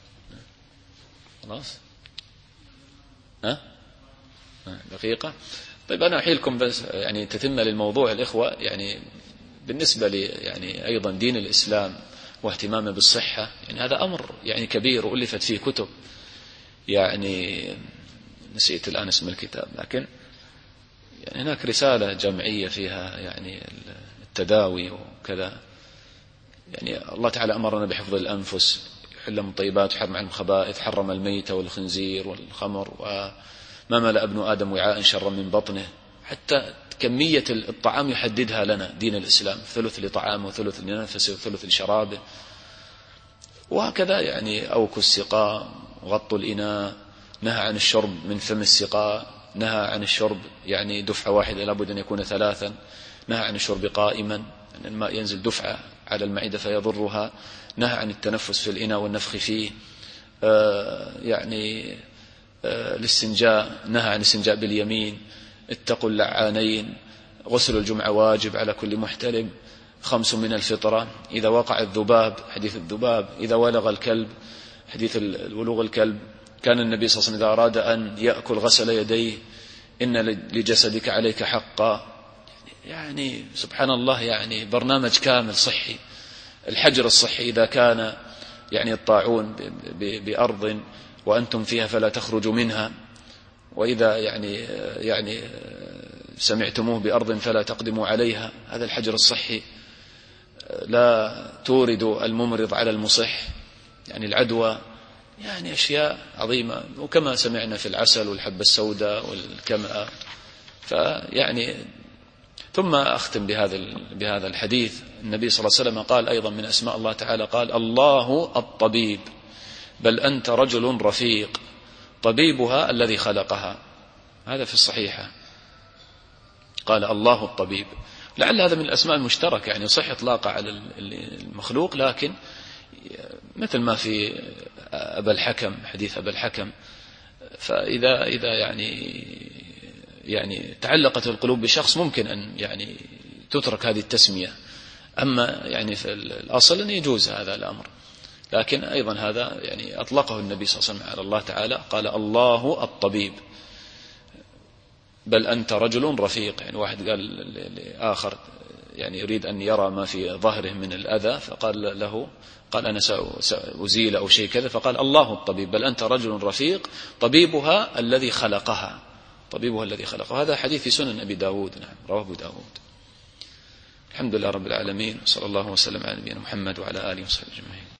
خلاص؟ ها؟ دقيقة. طيب أنا أحيلكم بس يعني تتم للموضوع الإخوة، يعني بالنسبة لي يعني أيضا دين الإسلام واهتمامه بالصحة، يعني هذا أمر يعني كبير وألفت فيه كتب، يعني نسيت الآن اسم الكتاب، لكن يعني هناك رسالة جمعية فيها يعني التداوي وكذا. يعني الله تعالى أمرنا بحفظ الأنفس، يحل من الطيبات ويحرم عن الخبائث، حرم الميت والخنزير والخمر، وما ملأ ابن آدم وعاء شرا من بطنه. حتى كمية الطعام يحددها لنا دين الإسلام، ثلث لطعامه وثلث لنفسه وثلث لشرابه. وهكذا يعني أوكوا السقاء، غطوا الإناء، نهى عن الشرب من فم السقاء، نهى عن الشرب يعني دفعة واحدة لابد أن يكون ثلاثا، نهى عن الشرب قائما، أن الماء ينزل دفعة على المعدة فيضرها، نهى عن التنفس في الإناء والنفخ فيه، آه يعني آه الاستنجاء، نهى عن الاستنجاء باليمين، اتقوا اللعانين، غسل الجمعة واجب على كل محتلم، خمس من الفطرة، إذا وقع الذباب، حديث الذباب، إذا ولغ الكلب، حديث الولوغ الكلب، كان النبي صلى الله عليه وسلم إذا أراد أن يأكل غسل يديه، إن لجسدك عليك حقا. يعني سبحان الله، يعني برنامج كامل صحي. الحجر الصحي إذا كان يعني الطاعون بأرض وأنتم فيها فلا تخرجوا منها، وإذا يعني يعني سمعتموه بأرض فلا تقدموا عليها، هذا الحجر الصحي. لا تورد الممرض على المصح، يعني العدوى، يعني أشياء عظيمة. وكما سمعنا في العسل والحبة السوداء والكمأة. فيعني ثم أختم بهذا بهذا الحديث. النبي صلى الله عليه وسلم قال أيضا من أسماء الله تعالى، قال الله الطبيب بل أنت رجل رفيق، طبيبها الذي خلقها. هذا في الصحيحة، قال الله الطبيب. لعل هذا من الأسماء المشتركة، يعني صح إطلاقها على المخلوق، لكن مثل ما في أبا الحكم، حديث أبا الحكم. فإذا إذا يعني يعني تعلقت القلوب بشخص ممكن أن يعني تترك هذه التسمية، أما يعني في الأصل أن يجوز هذا الأمر. لكن أيضا هذا يعني أطلقه النبي صلى الله عليه وسلم على الله تعالى، قال الله الطبيب بل أنت رجل رفيق. يعني واحد قال لآخر يعني يريد أن يرى ما في ظهره من الأذى، فقال له قال أنا سأزيل أو شيء كذا، فقال الله الطبيب بل أنت رجل رفيق، طبيبها الذي خلقها، طبيبها الذي خلقها. هذا حديث في سنن أبي داود، نعم رواه أبو داود. الحمد لله رب العالمين، وصلى الله وسلم على نبينا محمد وعلى آله وصحبه أجمعين.